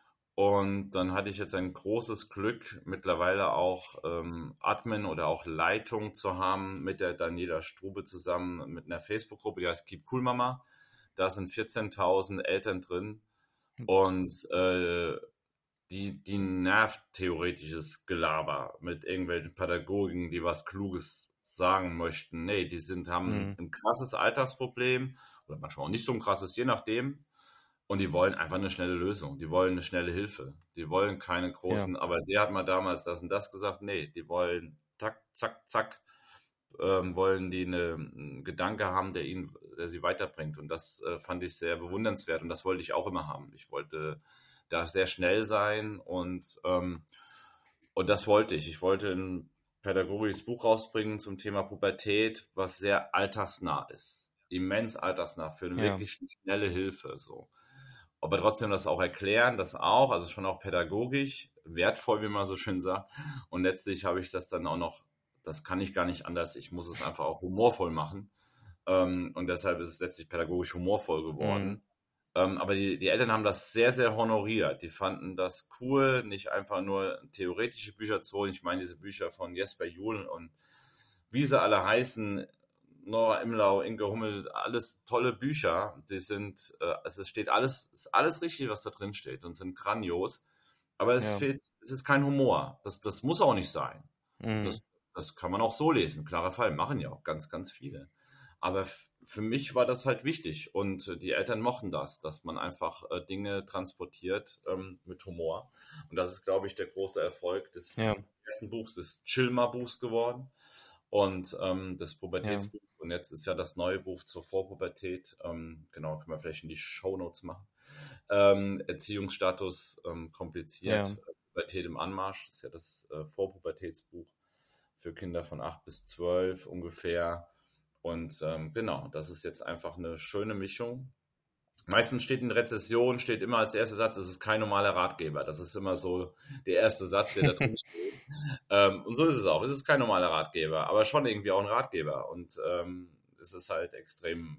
Und dann hatte ich jetzt ein großes Glück, mittlerweile auch Admin oder auch Leitung zu haben mit der Daniela Strube zusammen mit einer Facebook-Gruppe, die heißt Keep Cool Mama. Da sind 14.000 Eltern drin, und die nervt theoretisches Gelaber mit irgendwelchen Pädagogen, die was Kluges sagen möchten. Nee, haben ein krasses Alltagsproblem oder manchmal auch nicht so ein krasses, je nachdem. Und die wollen einfach eine schnelle Lösung. Die wollen eine schnelle Hilfe. Die wollen keine großen, aber der hat mal damals das und das gesagt. Nee, die wollen zack, zack, zack, wollen die einen Gedanke haben, der sie weiterbringt. Und das fand ich sehr bewundernswert. Und das wollte ich auch immer haben. Ich wollte da sehr schnell sein und das wollte ich. Ich wollte ein pädagogisches Buch rausbringen zum Thema Pubertät, was sehr alltagsnah ist. Immens alltagsnah für eine wirklich schnelle Hilfe. So. Aber trotzdem das auch erklären, das auch, also schon auch pädagogisch, wertvoll, wie man so schön sagt. Und letztlich habe ich das dann auch noch, das kann ich gar nicht anders, ich muss es einfach auch humorvoll machen. Und deshalb ist es letztlich pädagogisch humorvoll geworden. Aber die Eltern haben das sehr, sehr honoriert. Die fanden das cool, nicht einfach nur theoretische Bücher zu holen. Ich meine, diese Bücher von Jesper Juhl und wie sie alle heißen, Nora Imlau, Inge Hummel, alles tolle Bücher. Die sind, es steht alles, ist alles richtig, was da drin steht und sind grandios. Aber es ist kein Humor. Das muss auch nicht sein. Das kann man auch so lesen. Klarer Fall, machen ja auch ganz, ganz viele. Aber für mich war das halt wichtig und die Eltern mochten das, dass man einfach Dinge transportiert mit Humor. Und das ist, glaube ich, der große Erfolg des ersten Buchs, des Chilmer-Buchs geworden und des Pubertätsbuchs. Und jetzt ist ja das neue Buch zur Vorpubertät, genau, können wir vielleicht in die Shownotes machen. Erziehungsstatus kompliziert, Pubertät im Anmarsch, das ist ja das Vorpubertätsbuch für Kinder von 8 bis 12 ungefähr. Und genau, das ist jetzt einfach eine schöne Mischung. Meistens steht in Rezession, steht immer als erster Satz, es ist kein normaler Ratgeber. Das ist immer so der erste Satz, der da drin steht. Und so ist es auch. Es ist kein normaler Ratgeber, aber schon irgendwie auch ein Ratgeber. Und es ist halt extrem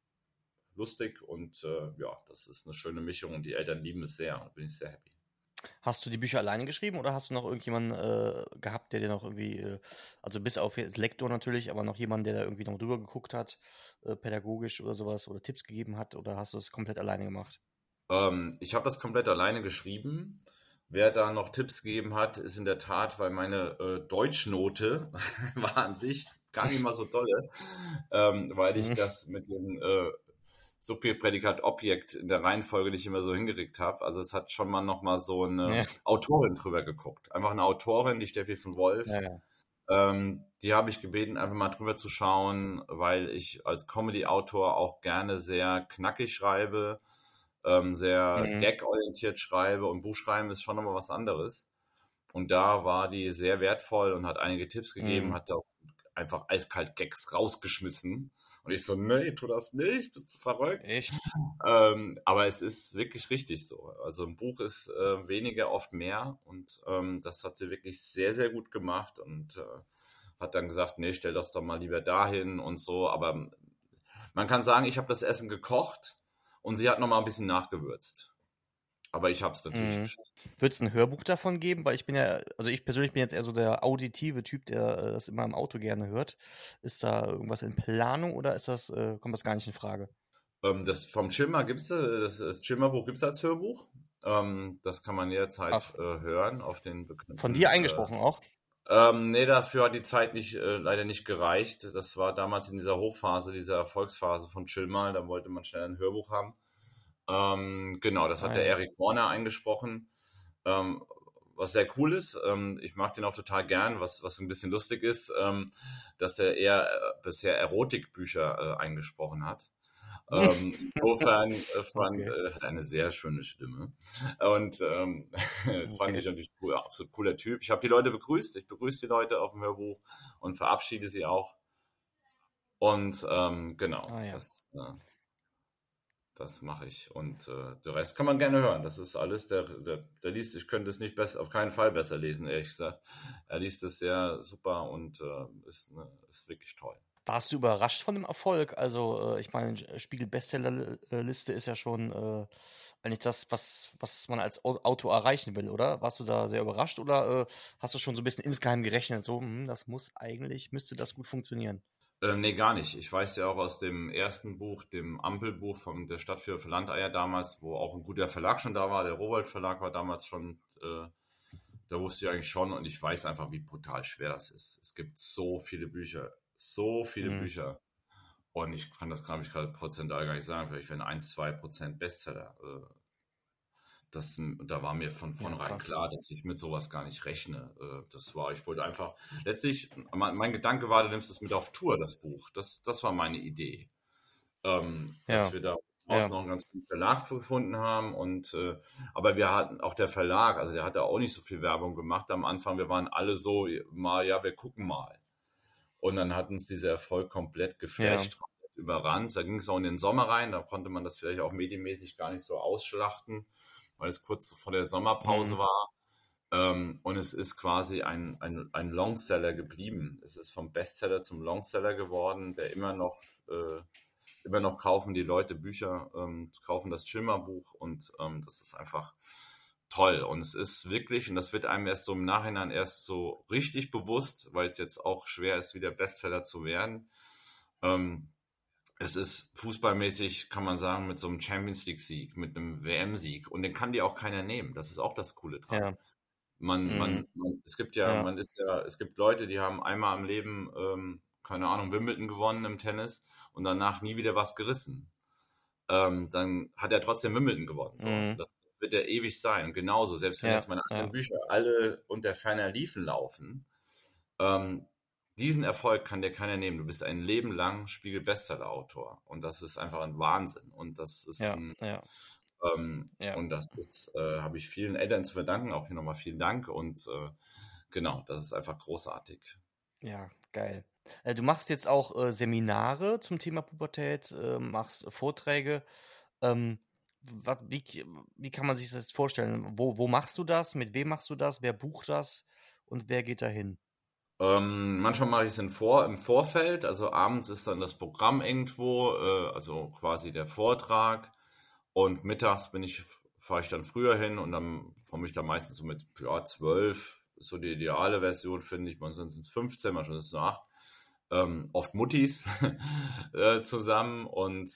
lustig und das ist eine schöne Mischung und die Eltern lieben es sehr und bin ich sehr happy. Hast du die Bücher alleine geschrieben oder hast du noch irgendjemanden gehabt, der dir noch irgendwie, also bis auf jetzt Lektor natürlich, aber noch jemanden, der da irgendwie noch drüber geguckt hat, pädagogisch oder sowas oder Tipps gegeben hat oder hast du das komplett alleine gemacht? Ich habe das komplett alleine geschrieben. Wer da noch Tipps gegeben hat, ist in der Tat, weil meine Deutschnote war an sich gar nicht mal so tolle, weil ich das mit dem Subjekt, Prädikat, Objekt in der Reihenfolge nicht immer so hingekriegt habe. Also es hat schon mal noch mal so eine Autorin drüber geguckt. Einfach eine Autorin, die Steffi von Wolf. Die habe ich gebeten, einfach mal drüber zu schauen, weil ich als Comedy-Autor auch gerne sehr knackig schreibe, sehr gag-orientiert schreibe und Buchschreiben ist schon nochmal was anderes. Und da war die sehr wertvoll und hat einige Tipps gegeben, hat auch einfach eiskalt Gags rausgeschmissen. Und ich so, nee, tu das nicht, bist du verrückt? Echt? Aber es ist wirklich richtig so. Also ein Buch ist weniger, oft mehr. Und das hat sie wirklich sehr, sehr gut gemacht und hat dann gesagt, nee, stell das doch mal lieber dahin und so. Aber man kann sagen, ich habe das Essen gekocht und sie hat noch mal ein bisschen nachgewürzt. Aber ich habe es natürlich geschafft. Wird es ein Hörbuch davon geben? Weil ich persönlich bin jetzt eher so der auditive Typ, der das immer im Auto gerne hört. Ist da irgendwas in Planung oder kommt das gar nicht in Frage? Das vom Chilmer gibt's, das Chilmer-Buch gibt es als Hörbuch. Das kann man jederzeit hören auf den bekannten. Von dir eingesprochen auch? Nee, dafür hat die Zeit leider nicht gereicht. Das war damals in dieser Hochphase, dieser Erfolgsphase von Chilmer. Da wollte man schnell ein Hörbuch haben. Genau, das hat der Erik Warner eingesprochen, was sehr cool ist. Ich mag den auch total gern, was ein bisschen lustig ist, dass der eher bisher Erotikbücher eingesprochen hat. Insofern hat eine sehr schöne Stimme und fand ich natürlich cool, absolut cooler Typ. Ich habe die Leute begrüßt, ich begrüße die Leute auf dem Hörbuch und verabschiede sie auch. Und genau, das mache ich. Und der Rest kann man gerne hören. Das ist alles, der liest, ich könnte es nicht auf keinen Fall besser lesen, ehrlich gesagt. Er liest es sehr super und ist wirklich toll. Warst du überrascht von dem Erfolg? Also, ich meine, Spiegel-Bestsellerliste ist ja schon eigentlich das, was man als Autor erreichen will, oder? Warst du da sehr überrascht oder hast du schon so ein bisschen insgeheim gerechnet, so, müsste das gut funktionieren? Nee, gar nicht. Ich weiß ja auch aus dem ersten Buch, dem Ampelbuch von der Stadtführer für Landeier damals, wo auch ein guter Verlag schon da war. Der Rowohlt Verlag war damals schon Da wusste ich eigentlich schon und ich weiß einfach, wie brutal schwer das ist. Es gibt so viele Bücher. Und ich kann das, glaube ich, gerade prozentual gar nicht sagen. Vielleicht wären 1-2% Bestseller. Da war mir von vornherein klar, dass ich mit sowas gar nicht rechne. Ich wollte einfach, letztlich, mein Gedanke war, du nimmst es mit auf Tour, das Buch. Das war meine Idee. Dass wir da noch einen ganz guten Verlag gefunden haben. Aber wir hatten auch der Verlag, also der hat da auch nicht so viel Werbung gemacht am Anfang. Wir waren alle so, wir gucken mal. Und dann hat uns dieser Erfolg komplett geflasht, komplett überrannt. Da ging es auch in den Sommer rein, da konnte man das vielleicht auch medienmäßig gar nicht so ausschlachten, weil es kurz vor der Sommerpause war. Und es ist quasi ein Longseller geblieben. Es ist vom Bestseller zum Longseller geworden, der immer noch kaufen die Leute Bücher, kaufen das Schimmerbuch und das ist einfach toll. Und es ist wirklich, und das wird einem erst so im Nachhinein erst so richtig bewusst, weil es jetzt auch schwer ist, wieder Bestseller zu werden. Es ist fußballmäßig, kann man sagen, mit so einem Champions League-Sieg, mit einem WM-Sieg. Und den kann dir auch keiner nehmen. Das ist auch das Coole dran. Es gibt Leute, die haben einmal im Leben, keine Ahnung, Wimbledon gewonnen im Tennis und danach nie wieder was gerissen. Dann hat er trotzdem Wimbledon gewonnen. So. Das wird er ewig sein. Und genauso, selbst wenn jetzt meine anderen Bücher alle unter ferner Liefen laufen, diesen Erfolg kann dir keiner nehmen. Du bist ein Leben lang Spiegel-Bestseller-Autor. Und das ist einfach ein Wahnsinn. Und das ist und das ist, habe ich vielen Eltern zu verdanken. Auch hier nochmal vielen Dank. Und genau, das ist einfach großartig. Ja, geil. Du machst jetzt auch Seminare zum Thema Pubertät, machst Vorträge. Wie kann man sich das jetzt vorstellen? Wo machst du das? Mit wem machst du das? Wer bucht das? Und wer geht da hin? Manchmal mache ich es im Vorfeld, also abends ist dann das Programm irgendwo, also quasi der Vortrag und mittags fahre ich dann früher hin und dann komme ich da meistens so mit 12, ist so die ideale Version, finde ich, manchmal sind es 15, manchmal sind es nur 8, oft Muttis zusammen und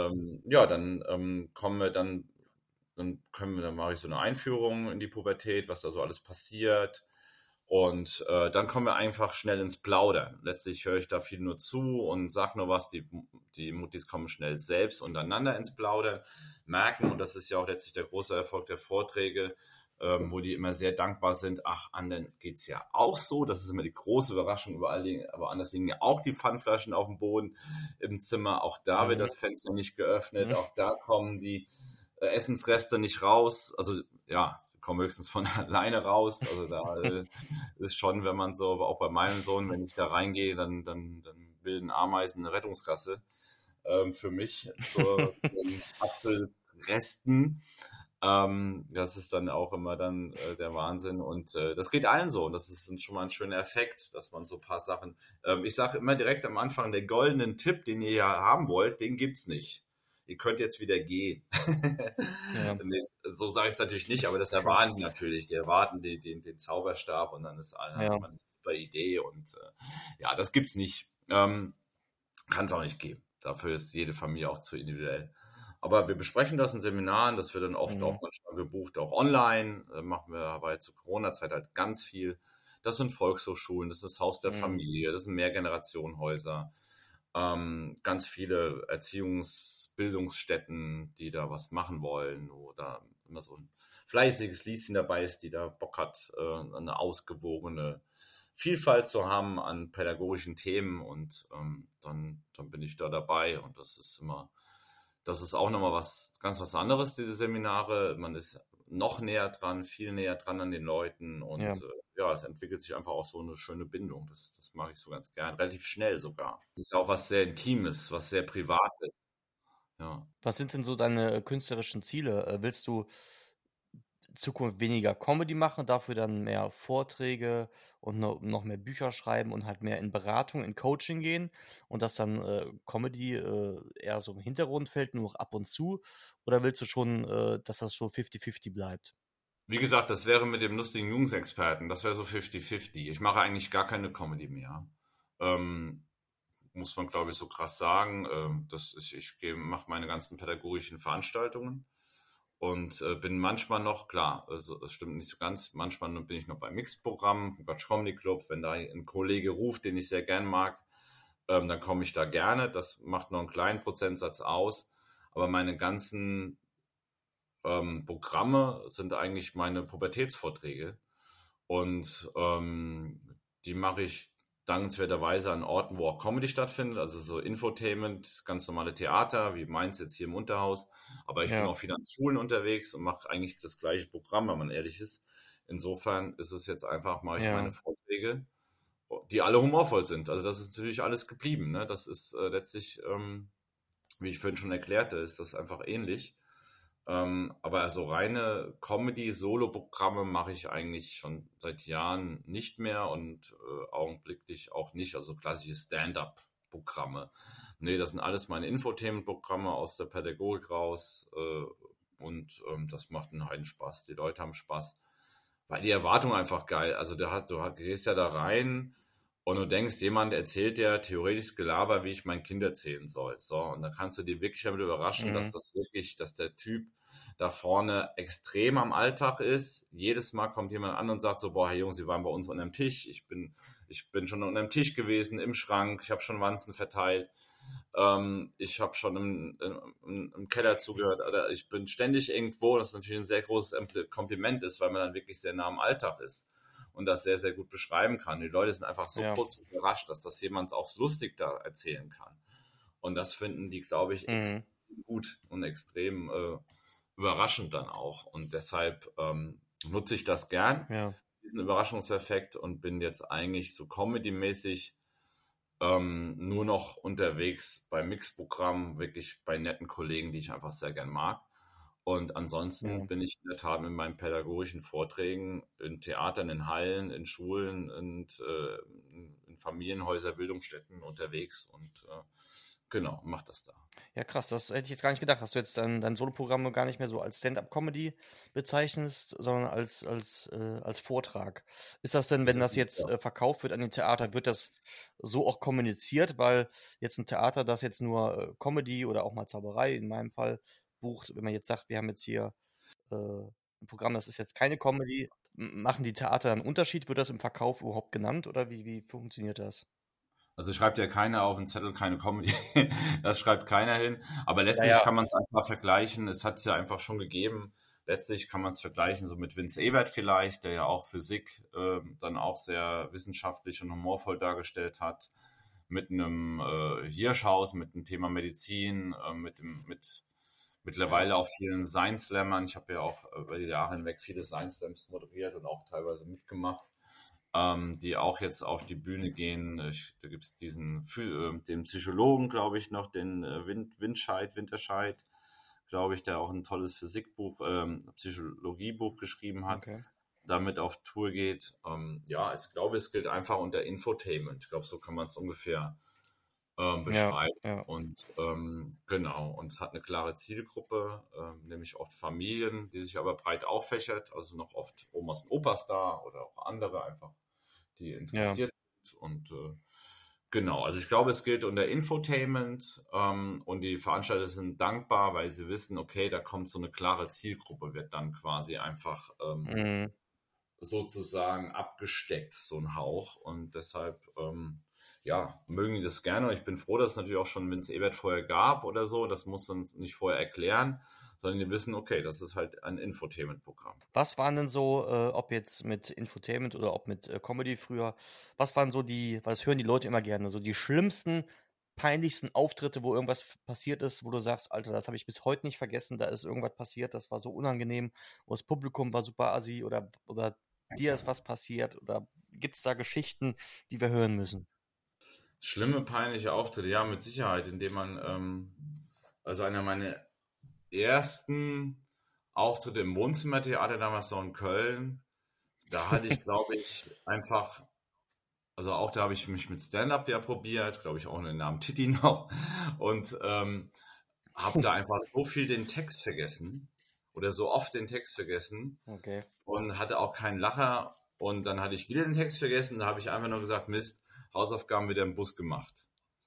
dann kommen wir dann mache ich so eine Einführung in die Pubertät, was da so alles passiert. Und dann kommen wir einfach schnell ins Plaudern. Letztlich höre ich da viel nur zu und sage nur was. Die Muttis kommen schnell selbst untereinander ins Plaudern, merken, und das ist ja auch letztlich der große Erfolg der Vorträge, wo die immer sehr dankbar sind. Ach, anderen geht's ja auch so. Das ist immer die große Überraschung. Aber anders liegen ja auch die Pfandflaschen auf dem Boden im Zimmer. Auch da wird das Fenster nicht geöffnet. Auch da kommen die Essensreste nicht raus. Also ja, kommen höchstens von alleine raus. Also da ist schon, wenn man so, aber auch bei meinem Sohn, wenn ich da reingehe, dann bilden Ameisen eine Rettungsgasse für mich zur Apfelresten. Das ist dann auch immer dann der Wahnsinn und das geht allen so und das ist schon mal ein schöner Effekt, dass man so ein paar Sachen, ich sage immer direkt am Anfang, den goldenen Tipp, den ihr ja haben wollt, den gibt's nicht. Ihr könnt jetzt wieder gehen. Ja. So sage ich es natürlich nicht, aber das erwarten die natürlich. Die erwarten den Zauberstab und dann ist eine super Idee und das gibt's nicht. Kann es auch nicht geben. Dafür ist jede Familie auch zu individuell. Aber wir besprechen das in Seminaren, das wird dann oft auch manchmal gebucht, auch online. Machen wir aber zur Corona-Zeit halt ganz viel. Das sind Volkshochschulen, das ist das Haus der Familie, das sind Mehrgenerationenhäuser. Ganz viele Bildungsstätten, die da was machen wollen, wo da immer so ein fleißiges Lieschen dabei ist, die da Bock hat, eine ausgewogene Vielfalt zu haben an pädagogischen Themen und dann bin ich da dabei und das ist auch nochmal was anderes, diese Seminare. Man ist noch näher dran, viel näher dran an den Leuten und es entwickelt sich einfach auch so eine schöne Bindung. Das mag ich so ganz gern, relativ schnell sogar. Das ist auch was sehr Intimes, was sehr Privates. Ja. Was sind denn so deine künstlerischen Ziele? Willst du in Zukunft weniger Comedy machen, dafür dann mehr Vorträge und noch mehr Bücher schreiben und halt mehr in Beratung, in Coaching gehen und dass dann Comedy eher so im Hintergrund fällt, nur noch ab und zu? Oder willst du schon, dass das so 50-50 bleibt? Wie gesagt, das wäre mit dem lustigen Jungsexperten, das wäre so 50-50. Ich mache eigentlich gar keine Comedy mehr. Muss man, glaube ich, so krass sagen. Ich mache meine ganzen pädagogischen Veranstaltungen Und bin manchmal noch, klar, also es stimmt nicht so ganz, manchmal bin ich noch bei Mixed-Programmen, vom Quatsch Comedy Club, wenn da ein Kollege ruft, den ich sehr gern mag, dann komme ich da gerne. Das macht noch einen kleinen Prozentsatz aus. Aber meine ganzen Programme sind eigentlich meine Pubertätsvorträge. Und die mache ich dankenswerterweise an Orten, wo auch Comedy stattfindet, also so Infotainment, ganz normale Theater, wie meins jetzt hier im Unterhaus. Aber ich bin auch viel an Schulen unterwegs und mache eigentlich das gleiche Programm, wenn man ehrlich ist. Insofern ist es jetzt einfach, mache ich meine Vorträge, die alle humorvoll sind. Also das ist natürlich alles geblieben. Ne? Das ist letztlich, wie ich vorhin schon erklärte, ist das einfach ähnlich. Aber so reine Comedy-Solo-Programme mache ich eigentlich schon seit Jahren nicht mehr und augenblicklich auch nicht. Also klassische Stand-up-Programme. Nee, das sind alles meine Infotainment-Programme aus der Pädagogik raus. Und das macht einen Heidenspaß. Die Leute haben Spaß, weil die Erwartung einfach geil. Also du gehst ja da rein und du denkst, jemand erzählt dir theoretisch Gelaber, wie ich mein Kind erzählen soll. So, und da kannst du dir wirklich damit überraschen, dass der Typ da vorne extrem am Alltag ist. Jedes Mal kommt jemand an und sagt so, boah, Herr Jungs, Sie waren bei uns unter dem Tisch. Ich bin schon unter dem Tisch gewesen, im Schrank. Ich habe schon Wanzen verteilt. Ich habe schon im Keller zugehört. Oder ich bin ständig irgendwo. Das ist natürlich ein sehr großes Kompliment ist, weil man dann wirklich sehr nah am Alltag ist und das sehr, sehr gut beschreiben kann. Die Leute sind einfach so kurz überrascht, dass das jemand auch lustig da erzählen kann. Und das finden die, glaube ich, extrem gut und extrem überraschend dann auch. Und deshalb nutze ich das gern, diesen Überraschungseffekt, und bin jetzt eigentlich so Comedy-mäßig nur noch unterwegs bei Mixprogrammen, wirklich bei netten Kollegen, die ich einfach sehr gern mag. Und ansonsten bin ich in der Tat mit meinen pädagogischen Vorträgen in Theatern, in Hallen, in Schulen und in Familienhäuser, Bildungsstätten unterwegs und genau, mach das da. Ja, krass, das hätte ich jetzt gar nicht gedacht, dass du jetzt dein Soloprogramm gar nicht mehr so als Stand-up-Comedy bezeichnest, sondern als Vortrag. Ist das denn, wenn das jetzt verkauft wird an den Theater, wird das so auch kommuniziert? Weil jetzt ein Theater, das jetzt nur Comedy oder auch mal Zauberei in meinem Fall bucht, wenn man jetzt sagt, wir haben jetzt hier ein Programm, das ist jetzt keine Comedy, machen die Theater einen Unterschied? Wird das im Verkauf überhaupt genannt oder wie funktioniert das? Also schreibt ja keiner auf den Zettel, keine Comedy. Das schreibt keiner hin. Aber letztlich kann man es einfach vergleichen. Es hat es ja einfach schon gegeben. Letztlich kann man es vergleichen so mit Vince Ebert vielleicht, der ja auch Physik dann auch sehr wissenschaftlich und humorvoll dargestellt hat. Mit einem Hirschhaus, mit dem Thema Medizin, mit mittlerweile auch vielen Science-Slammern. Ich habe ja auch über die Jahre hinweg viele Science-Slams moderiert und auch teilweise mitgemacht, die auch jetzt auf die Bühne gehen. Da gibt es den Psychologen, glaube ich, noch, den Winterscheid, glaube ich, der auch ein tolles Physikbuch, Psychologiebuch geschrieben hat, damit auf Tour geht. Ich glaube, es gilt einfach unter Infotainment. Ich glaube, so kann man es ungefähr beschreiben. Ja. Und genau, und es hat eine klare Zielgruppe, nämlich oft Familien, die sich aber breit auffächert, also noch oft Omas und Opas da oder auch andere einfach, die interessiert sind. Und genau, also ich glaube, es gilt unter Infotainment und die Veranstalter sind dankbar, weil sie wissen, okay, da kommt so eine klare Zielgruppe, wird dann quasi einfach sozusagen abgesteckt, so ein Hauch, und deshalb mögen die das gerne. Und ich bin froh, dass es natürlich auch schon Vince Ebert vorher gab oder so. Das muss man nicht vorher erklären, sondern die wissen, okay, das ist halt ein Infotainment-Programm. Was waren denn so, ob jetzt mit Infotainment oder ob mit Comedy früher, was waren so was hören die Leute immer gerne, so die schlimmsten, peinlichsten Auftritte, wo irgendwas passiert ist, wo du sagst, Alter, das habe ich bis heute nicht vergessen, da ist irgendwas passiert, das war so unangenehm, und das Publikum war super assi oder dir ist was passiert, oder gibt es da Geschichten, die wir hören müssen? Schlimme, peinliche Auftritte, ja, mit Sicherheit, indem man, also einer meiner ersten Auftritte im Wohnzimmertheater, damals noch in Köln, da hatte ich, glaube ich, einfach, also auch da habe ich mich mit Stand-Up ja probiert, glaube ich auch den Namen Titi noch, und habe da einfach so viel den Text vergessen oder so oft den Text vergessen und hatte auch keinen Lacher, und dann hatte ich wieder den Text vergessen, da habe ich einfach nur gesagt, Mist, Hausaufgaben wieder im Bus gemacht.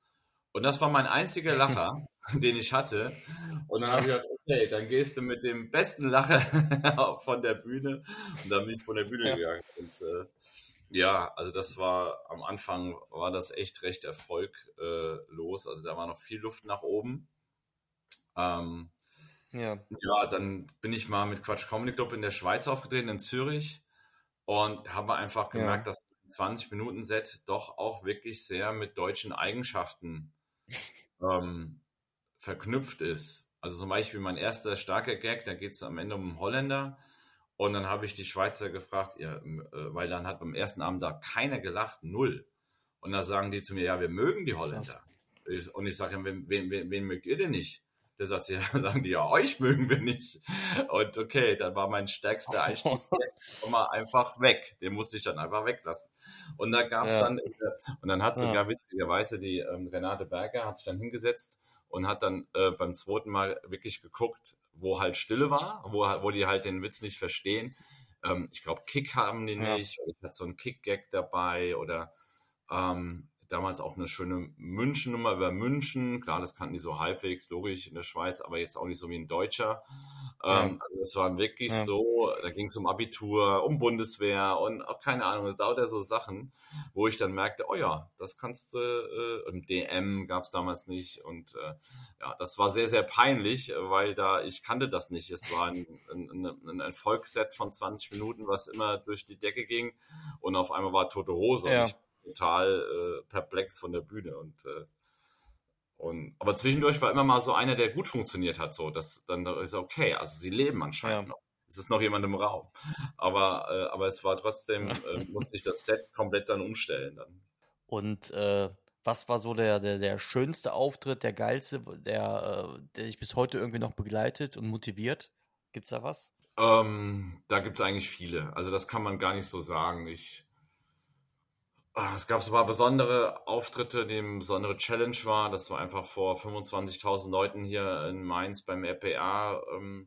Und das war mein einziger Lacher, den ich hatte. Und dann habe ich gedacht, okay, dann gehst du mit dem besten Lacher von der Bühne. Und dann bin ich von der Bühne Ja. gegangen. Und ja, also das war, am Anfang war das echt recht erfolglos. Also da war noch viel Luft nach oben. Ähm, Ja. ja, dann bin ich mal mit Quatsch Comedy Club in der Schweiz aufgetreten, in Zürich. Und habe einfach gemerkt, Ja. dass 20-Minuten-Set doch auch wirklich sehr mit deutschen Eigenschaften ähm, verknüpft ist. Also zum Beispiel mein erster starker Gag, da geht es am Ende um einen Holländer. Und dann habe ich die Schweizer gefragt, ja, weil dann hat beim ersten Abend da keiner gelacht, null. Und dann sagen die zu mir, ja, wir mögen die Krass. Holländer. Und ich sage, ja, wen mögt ihr denn nicht? Da sagt sie, ja, sagen die, ja, euch mögen wir nicht. Und okay, dann war mein stärkster Einstiegsgag immer einfach weg. Den musste ich dann einfach weglassen. Und da gab es Ja. dann, und dann hat Ja. sogar witzigerweise die Renate Berger hat sich dann hingesetzt und hat dann beim zweiten Mal wirklich geguckt, wo halt Stille war, wo die halt den Witz nicht verstehen. Ich glaube, Kick haben die Ja. nicht, oder ich hatte so einen Kick-Gag dabei oder damals auch eine schöne München-Nummer über München. Klar, das kannten die so halbwegs, logisch in der Schweiz, aber jetzt auch nicht so wie ein Deutscher. Ja. Also es war wirklich Ja. so, da ging es um Abitur, um Bundeswehr und auch keine Ahnung, da oder so Sachen, wo ich dann merkte, oh ja, das kannst du, im DM gab es damals nicht und ja, das war sehr, sehr peinlich, weil ich kannte das nicht. Es war ein Erfolgsset von 20 Minuten, was immer durch die Decke ging und auf einmal war tote Hose Ja. und ich total perplex von der Bühne aber zwischendurch war immer mal so einer, der gut funktioniert hat, so, das dann ist okay, also sie leben anscheinend Ja. noch. Es ist noch jemand im Raum. Aber es war trotzdem, musste ich das Set komplett dann umstellen dann. Und was war so der schönste Auftritt, der geilste, der dich bis heute irgendwie noch begleitet und motiviert? Gibt's da was? Da gibt es eigentlich viele. Also das kann man gar nicht so sagen. Es gab so ein paar besondere Auftritte, die eine besondere Challenge war. Das war einfach vor 25.000 Leuten hier in Mainz beim RPA,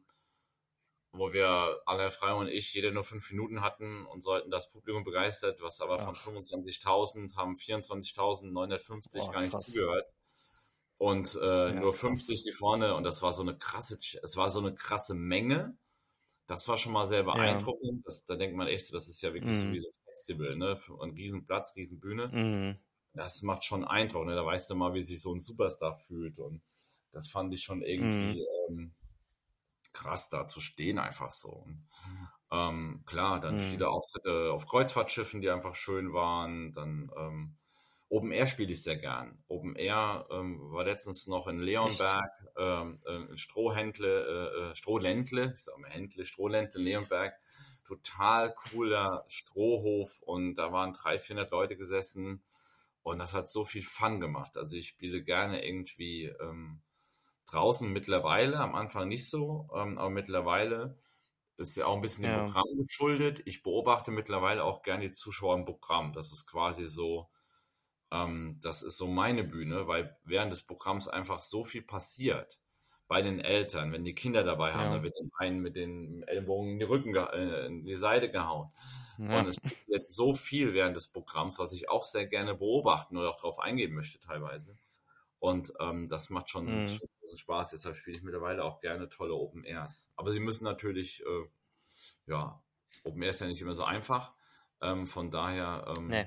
wo wir, Alain Frey und ich, jeder nur 5 Minuten hatten und sollten das Publikum begeistert, was aber von Ach. 25.000 haben 24.950 Oh, gar nicht krass. zugehört. Und Ja, nur krass. 50 die vorne und das war so eine krasse Menge. Das war schon mal sehr Ja. beeindruckend. Da denkt man echt, so, das ist ja wirklich so Mhm. wie so ein Festival, ne? Ein Riesenplatz, Riesenbühne. Mhm. Das macht schon Eindruck, ne? Da weißt du mal, wie sich so ein Superstar fühlt. Und das fand ich schon irgendwie krass, da zu stehen einfach so. Und, klar, dann viele Auftritte auf Kreuzfahrtschiffen, die einfach schön waren. Dann Open Air spiele ich sehr gern. Open Air war letztens noch in Leonberg, in Strohländle, ich sag mal Händle, Strohländle, Leonberg. Total cooler Strohhof und da waren 300, 400 Leute gesessen und das hat so viel Fun gemacht. Also ich spiele gerne irgendwie draußen mittlerweile, am Anfang nicht so, aber mittlerweile ist ja auch ein bisschen dem Ja. Programm geschuldet. Ich beobachte mittlerweile auch gerne die Zuschauer im Programm. Das ist quasi so, das ist so meine Bühne, weil während des Programms einfach so viel passiert bei den Eltern, wenn die Kinder dabei haben, Ja. dann wird dem einen mit den Ellbogen in die in die Seite gehauen. Ja. Und es passiert so viel während des Programms, was ich auch sehr gerne beobachten oder auch darauf eingehen möchte teilweise. Und das macht schon großen Spaß. Deshalb spiele ich mittlerweile auch gerne tolle Open Airs. Aber sie müssen natürlich, ja, Open Air ist ja nicht immer so einfach. Von daher, Nee.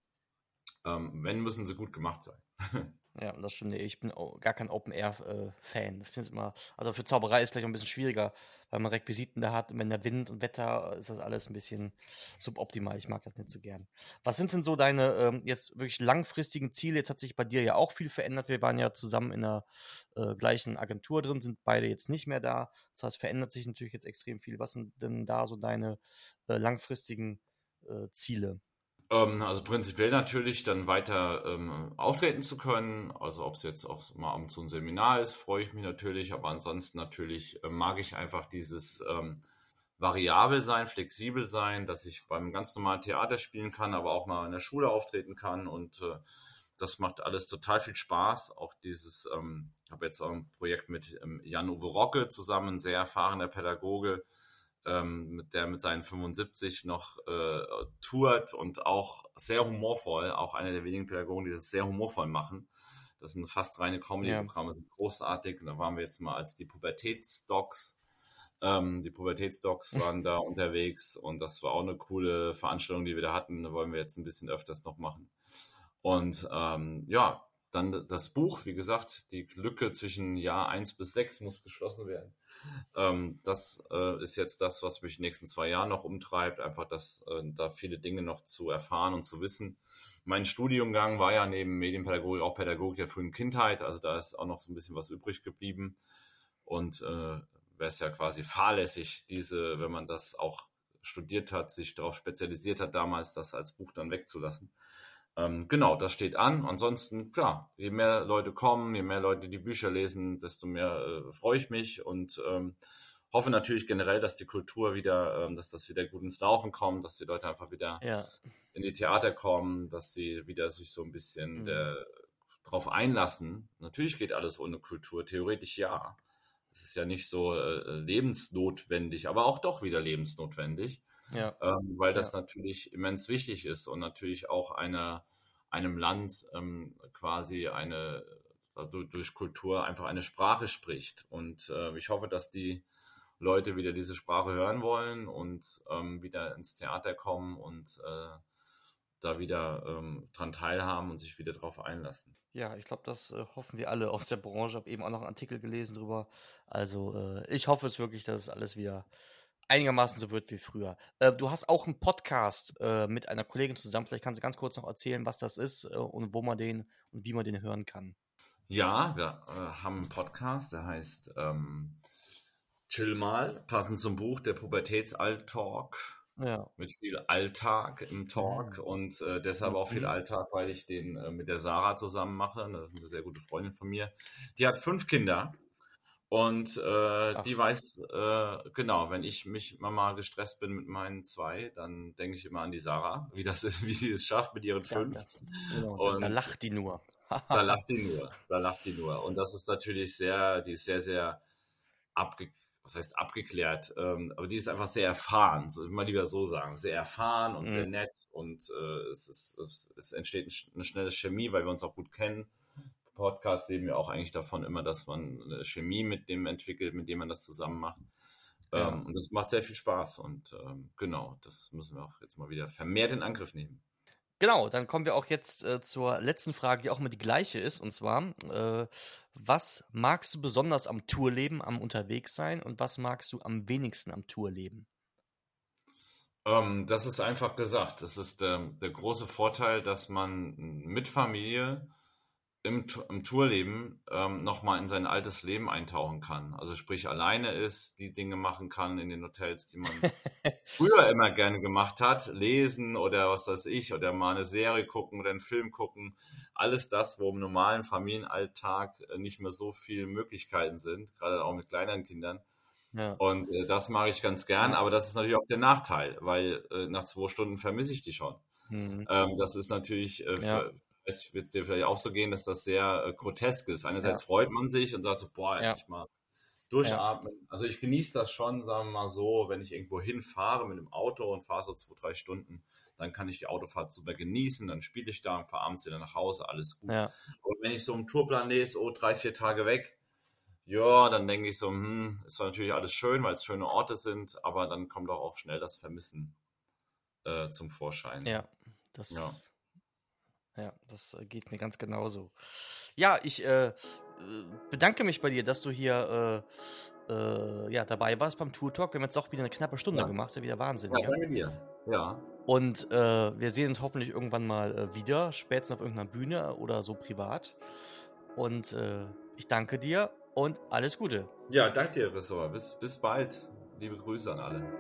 wenn, müssen sie gut gemacht sein. Ja, das stimmt. Nee, ich bin gar kein Open-Air-Fan. Ich finde es immer, also für Zauberei ist gleich ein bisschen schwieriger, weil man Requisiten da hat und wenn der Wind und Wetter ist das alles ein bisschen suboptimal. Ich mag das nicht so gern. Was sind denn so deine jetzt wirklich langfristigen Ziele? Jetzt hat sich bei dir ja auch viel verändert. Wir waren ja zusammen in der gleichen Agentur drin, sind beide jetzt nicht mehr da. Das heißt, verändert sich natürlich jetzt extrem viel. Was sind denn da so deine langfristigen Ziele? Also prinzipiell natürlich dann weiter auftreten zu können. Also ob es jetzt auch mal ab und zu ein Seminar ist, freue ich mich natürlich. Aber ansonsten natürlich mag ich einfach dieses variabel sein, flexibel sein, dass ich beim ganz normalen Theater spielen kann, aber auch mal in der Schule auftreten kann. Und das macht alles total viel Spaß. Auch dieses, ich habe jetzt auch ein Projekt mit Jan-Uwe Rocke zusammen, ein sehr erfahrener Pädagoge, der mit seinen 75 noch tourt und auch sehr humorvoll, auch einer der wenigen Pädagogen, die das sehr humorvoll machen. Das sind fast reine Comedy-Programme, sind großartig. Und da waren wir jetzt mal als die Pubertätsdocs. Die Pubertätsdocs waren da unterwegs und das war auch eine coole Veranstaltung, die wir da hatten. Da wollen wir jetzt ein bisschen öfters noch machen. Und ja, dann das Buch, wie gesagt, die Lücke zwischen Jahr 1 bis 6 muss geschlossen werden. Das ist jetzt das, was mich in den nächsten 2 Jahren noch umtreibt, einfach da viele Dinge noch zu erfahren und zu wissen. Mein Studiumgang war ja neben Medienpädagogik auch Pädagogik der frühen Kindheit, also da ist auch noch so ein bisschen was übrig geblieben und wäre es ja quasi fahrlässig, wenn man das auch studiert hat, sich darauf spezialisiert hat damals, das als Buch dann wegzulassen. Genau, das steht an. Ansonsten, klar, je mehr Leute kommen, je mehr Leute die Bücher lesen, desto mehr freue ich mich und hoffe natürlich generell, dass die Kultur wieder, dass das wieder gut ins Laufen kommt, dass die Leute einfach wieder in die Theater kommen, dass sie wieder sich so ein bisschen drauf einlassen. Natürlich geht alles ohne Kultur, theoretisch ja. Es ist ja nicht so lebensnotwendig, aber auch doch wieder lebensnotwendig, weil das natürlich immens wichtig ist und natürlich auch einem Land quasi durch Kultur einfach eine Sprache spricht. Und ich hoffe, dass die Leute wieder diese Sprache hören wollen und wieder ins Theater kommen und da wieder dran teilhaben und sich wieder drauf einlassen. Ja, ich glaube, das hoffen wir alle aus der Branche. Ich habe eben auch noch einen Artikel gelesen drüber. Also ich hoffe es wirklich, dass es alles wieder einigermaßen so wird wie früher. Du hast auch einen Podcast mit einer Kollegin zusammen. Vielleicht kannst du ganz kurz noch erzählen, was das ist und wo man den und wie man den hören kann. Ja, wir haben einen Podcast, der heißt Chill mal, passend zum Buch, der Pubertätsalt-Talk. Ja. Mit viel Alltag im Talk und deshalb auch viel Alltag, weil ich den mit der Sarah zusammen mache. Das ist eine sehr gute Freundin von mir. Die hat 5 Kinder und die weiß, genau, wenn ich mal gestresst bin mit meinen 2, dann denke ich immer an die Sarah, wie sie es schafft mit ihren 5. Ja, genau. Und da lacht die nur. Da lacht die nur. Und das ist natürlich die ist sehr, sehr abgeklärt, aber die ist einfach sehr erfahren, soll ich mal lieber so sagen, sehr erfahren und sehr nett und es entsteht eine schnelle Chemie, weil wir uns auch gut kennen. Podcast leben wir auch eigentlich davon immer, dass man eine Chemie mit dem entwickelt, mit dem man das zusammen macht. Und das macht sehr viel Spaß und genau, das müssen wir auch jetzt mal wieder vermehrt in Angriff nehmen. Genau, dann kommen wir auch jetzt zur letzten Frage, die auch immer die gleiche ist. Und zwar, was magst du besonders am Tourleben, am Unterwegssein und was magst du am wenigsten am Tourleben? Das ist einfach gesagt. Das ist der große Vorteil, dass man mit Familie im Tourleben nochmal in sein altes Leben eintauchen kann. Also sprich alleine ist, die Dinge machen kann in den Hotels, die man früher immer gerne gemacht hat. Lesen oder was weiß ich, oder mal eine Serie gucken oder einen Film gucken. Alles das, wo im normalen Familienalltag nicht mehr so viele Möglichkeiten sind, gerade auch mit kleineren Kindern. Ja. Und das mag ich ganz gern, aber das ist natürlich auch der Nachteil, weil nach 2 Stunden vermisse ich die schon. Das ist natürlich... wird es dir vielleicht auch so gehen, dass das sehr grotesk ist. Einerseits freut man sich und sagt so, endlich mal durchatmen. Ja. Also ich genieße das schon, sagen wir mal so, wenn ich irgendwo hinfahre mit dem Auto und fahre so 2-3 Stunden, dann kann ich die Autofahrt super genießen, dann spiele ich da und fahre abends wieder nach Hause, alles gut. Ja. Und wenn ich so im Tourplan lese, 3-4 Tage weg, ja, dann denke ich so, ist zwar natürlich alles schön, weil es schöne Orte sind, aber dann kommt auch schnell das Vermissen zum Vorschein. Ja, das geht mir ganz genauso. Ja, ich bedanke mich bei dir, dass du hier dabei warst beim Tour Talk. Wir haben jetzt auch wieder eine knappe Stunde gemacht, ist ja wieder Wahnsinn. Ja, danke dir. Ja. Und wir sehen uns hoffentlich irgendwann mal wieder, spätestens auf irgendeiner Bühne oder so privat. Und ich danke dir und alles Gute. Ja, danke dir, Christopher. Bis bald. Liebe Grüße an alle.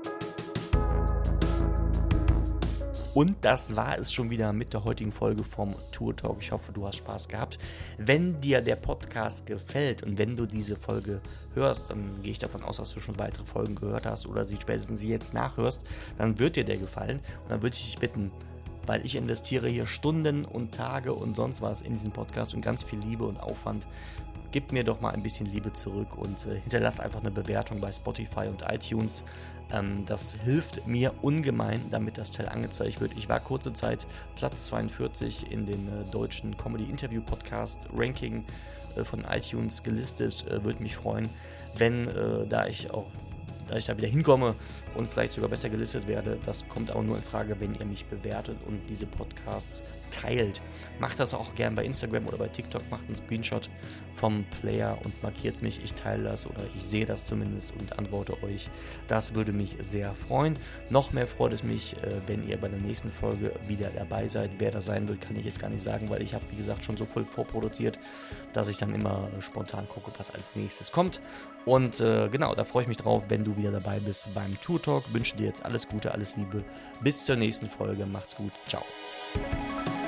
Und das war es schon wieder mit der heutigen Folge vom Tour Talk. Ich hoffe, du hast Spaß gehabt. Wenn dir der Podcast gefällt und wenn du diese Folge hörst, dann gehe ich davon aus, dass du schon weitere Folgen gehört hast oder spätestens sie jetzt nachhörst, dann wird dir der gefallen. Und dann würde ich dich bitten, weil ich investiere hier Stunden und Tage und sonst was in diesen Podcast und ganz viel Liebe und Aufwand, gebt mir doch mal ein bisschen Liebe zurück und hinterlasst einfach eine Bewertung bei Spotify und iTunes. Das hilft mir ungemein, damit das Teil angezeigt wird. Ich war kurze Zeit Platz 42 in den deutschen Comedy-Interview-Podcast-Ranking von iTunes gelistet. Würde mich freuen, wenn da ich da wieder hinkomme und vielleicht sogar besser gelistet werde. Das kommt aber nur in Frage, wenn ihr mich bewertet und diese Podcasts teilt. Macht das auch gern bei Instagram oder bei TikTok, macht einen Screenshot vom Player und markiert mich. Ich teile das oder ich sehe das zumindest und antworte euch. Das würde mich sehr freuen. Noch mehr freut es mich, wenn ihr bei der nächsten Folge wieder dabei seid. Wer das sein will, kann ich jetzt gar nicht sagen, weil ich habe, wie gesagt, schon so voll vorproduziert, dass ich dann immer spontan gucke, was als nächstes kommt. Und genau, da freue ich mich drauf, wenn du wieder dabei bist beim Tour Talk. Wünsche dir jetzt alles Gute, alles Liebe. Bis zur nächsten Folge. Macht's gut. Ciao.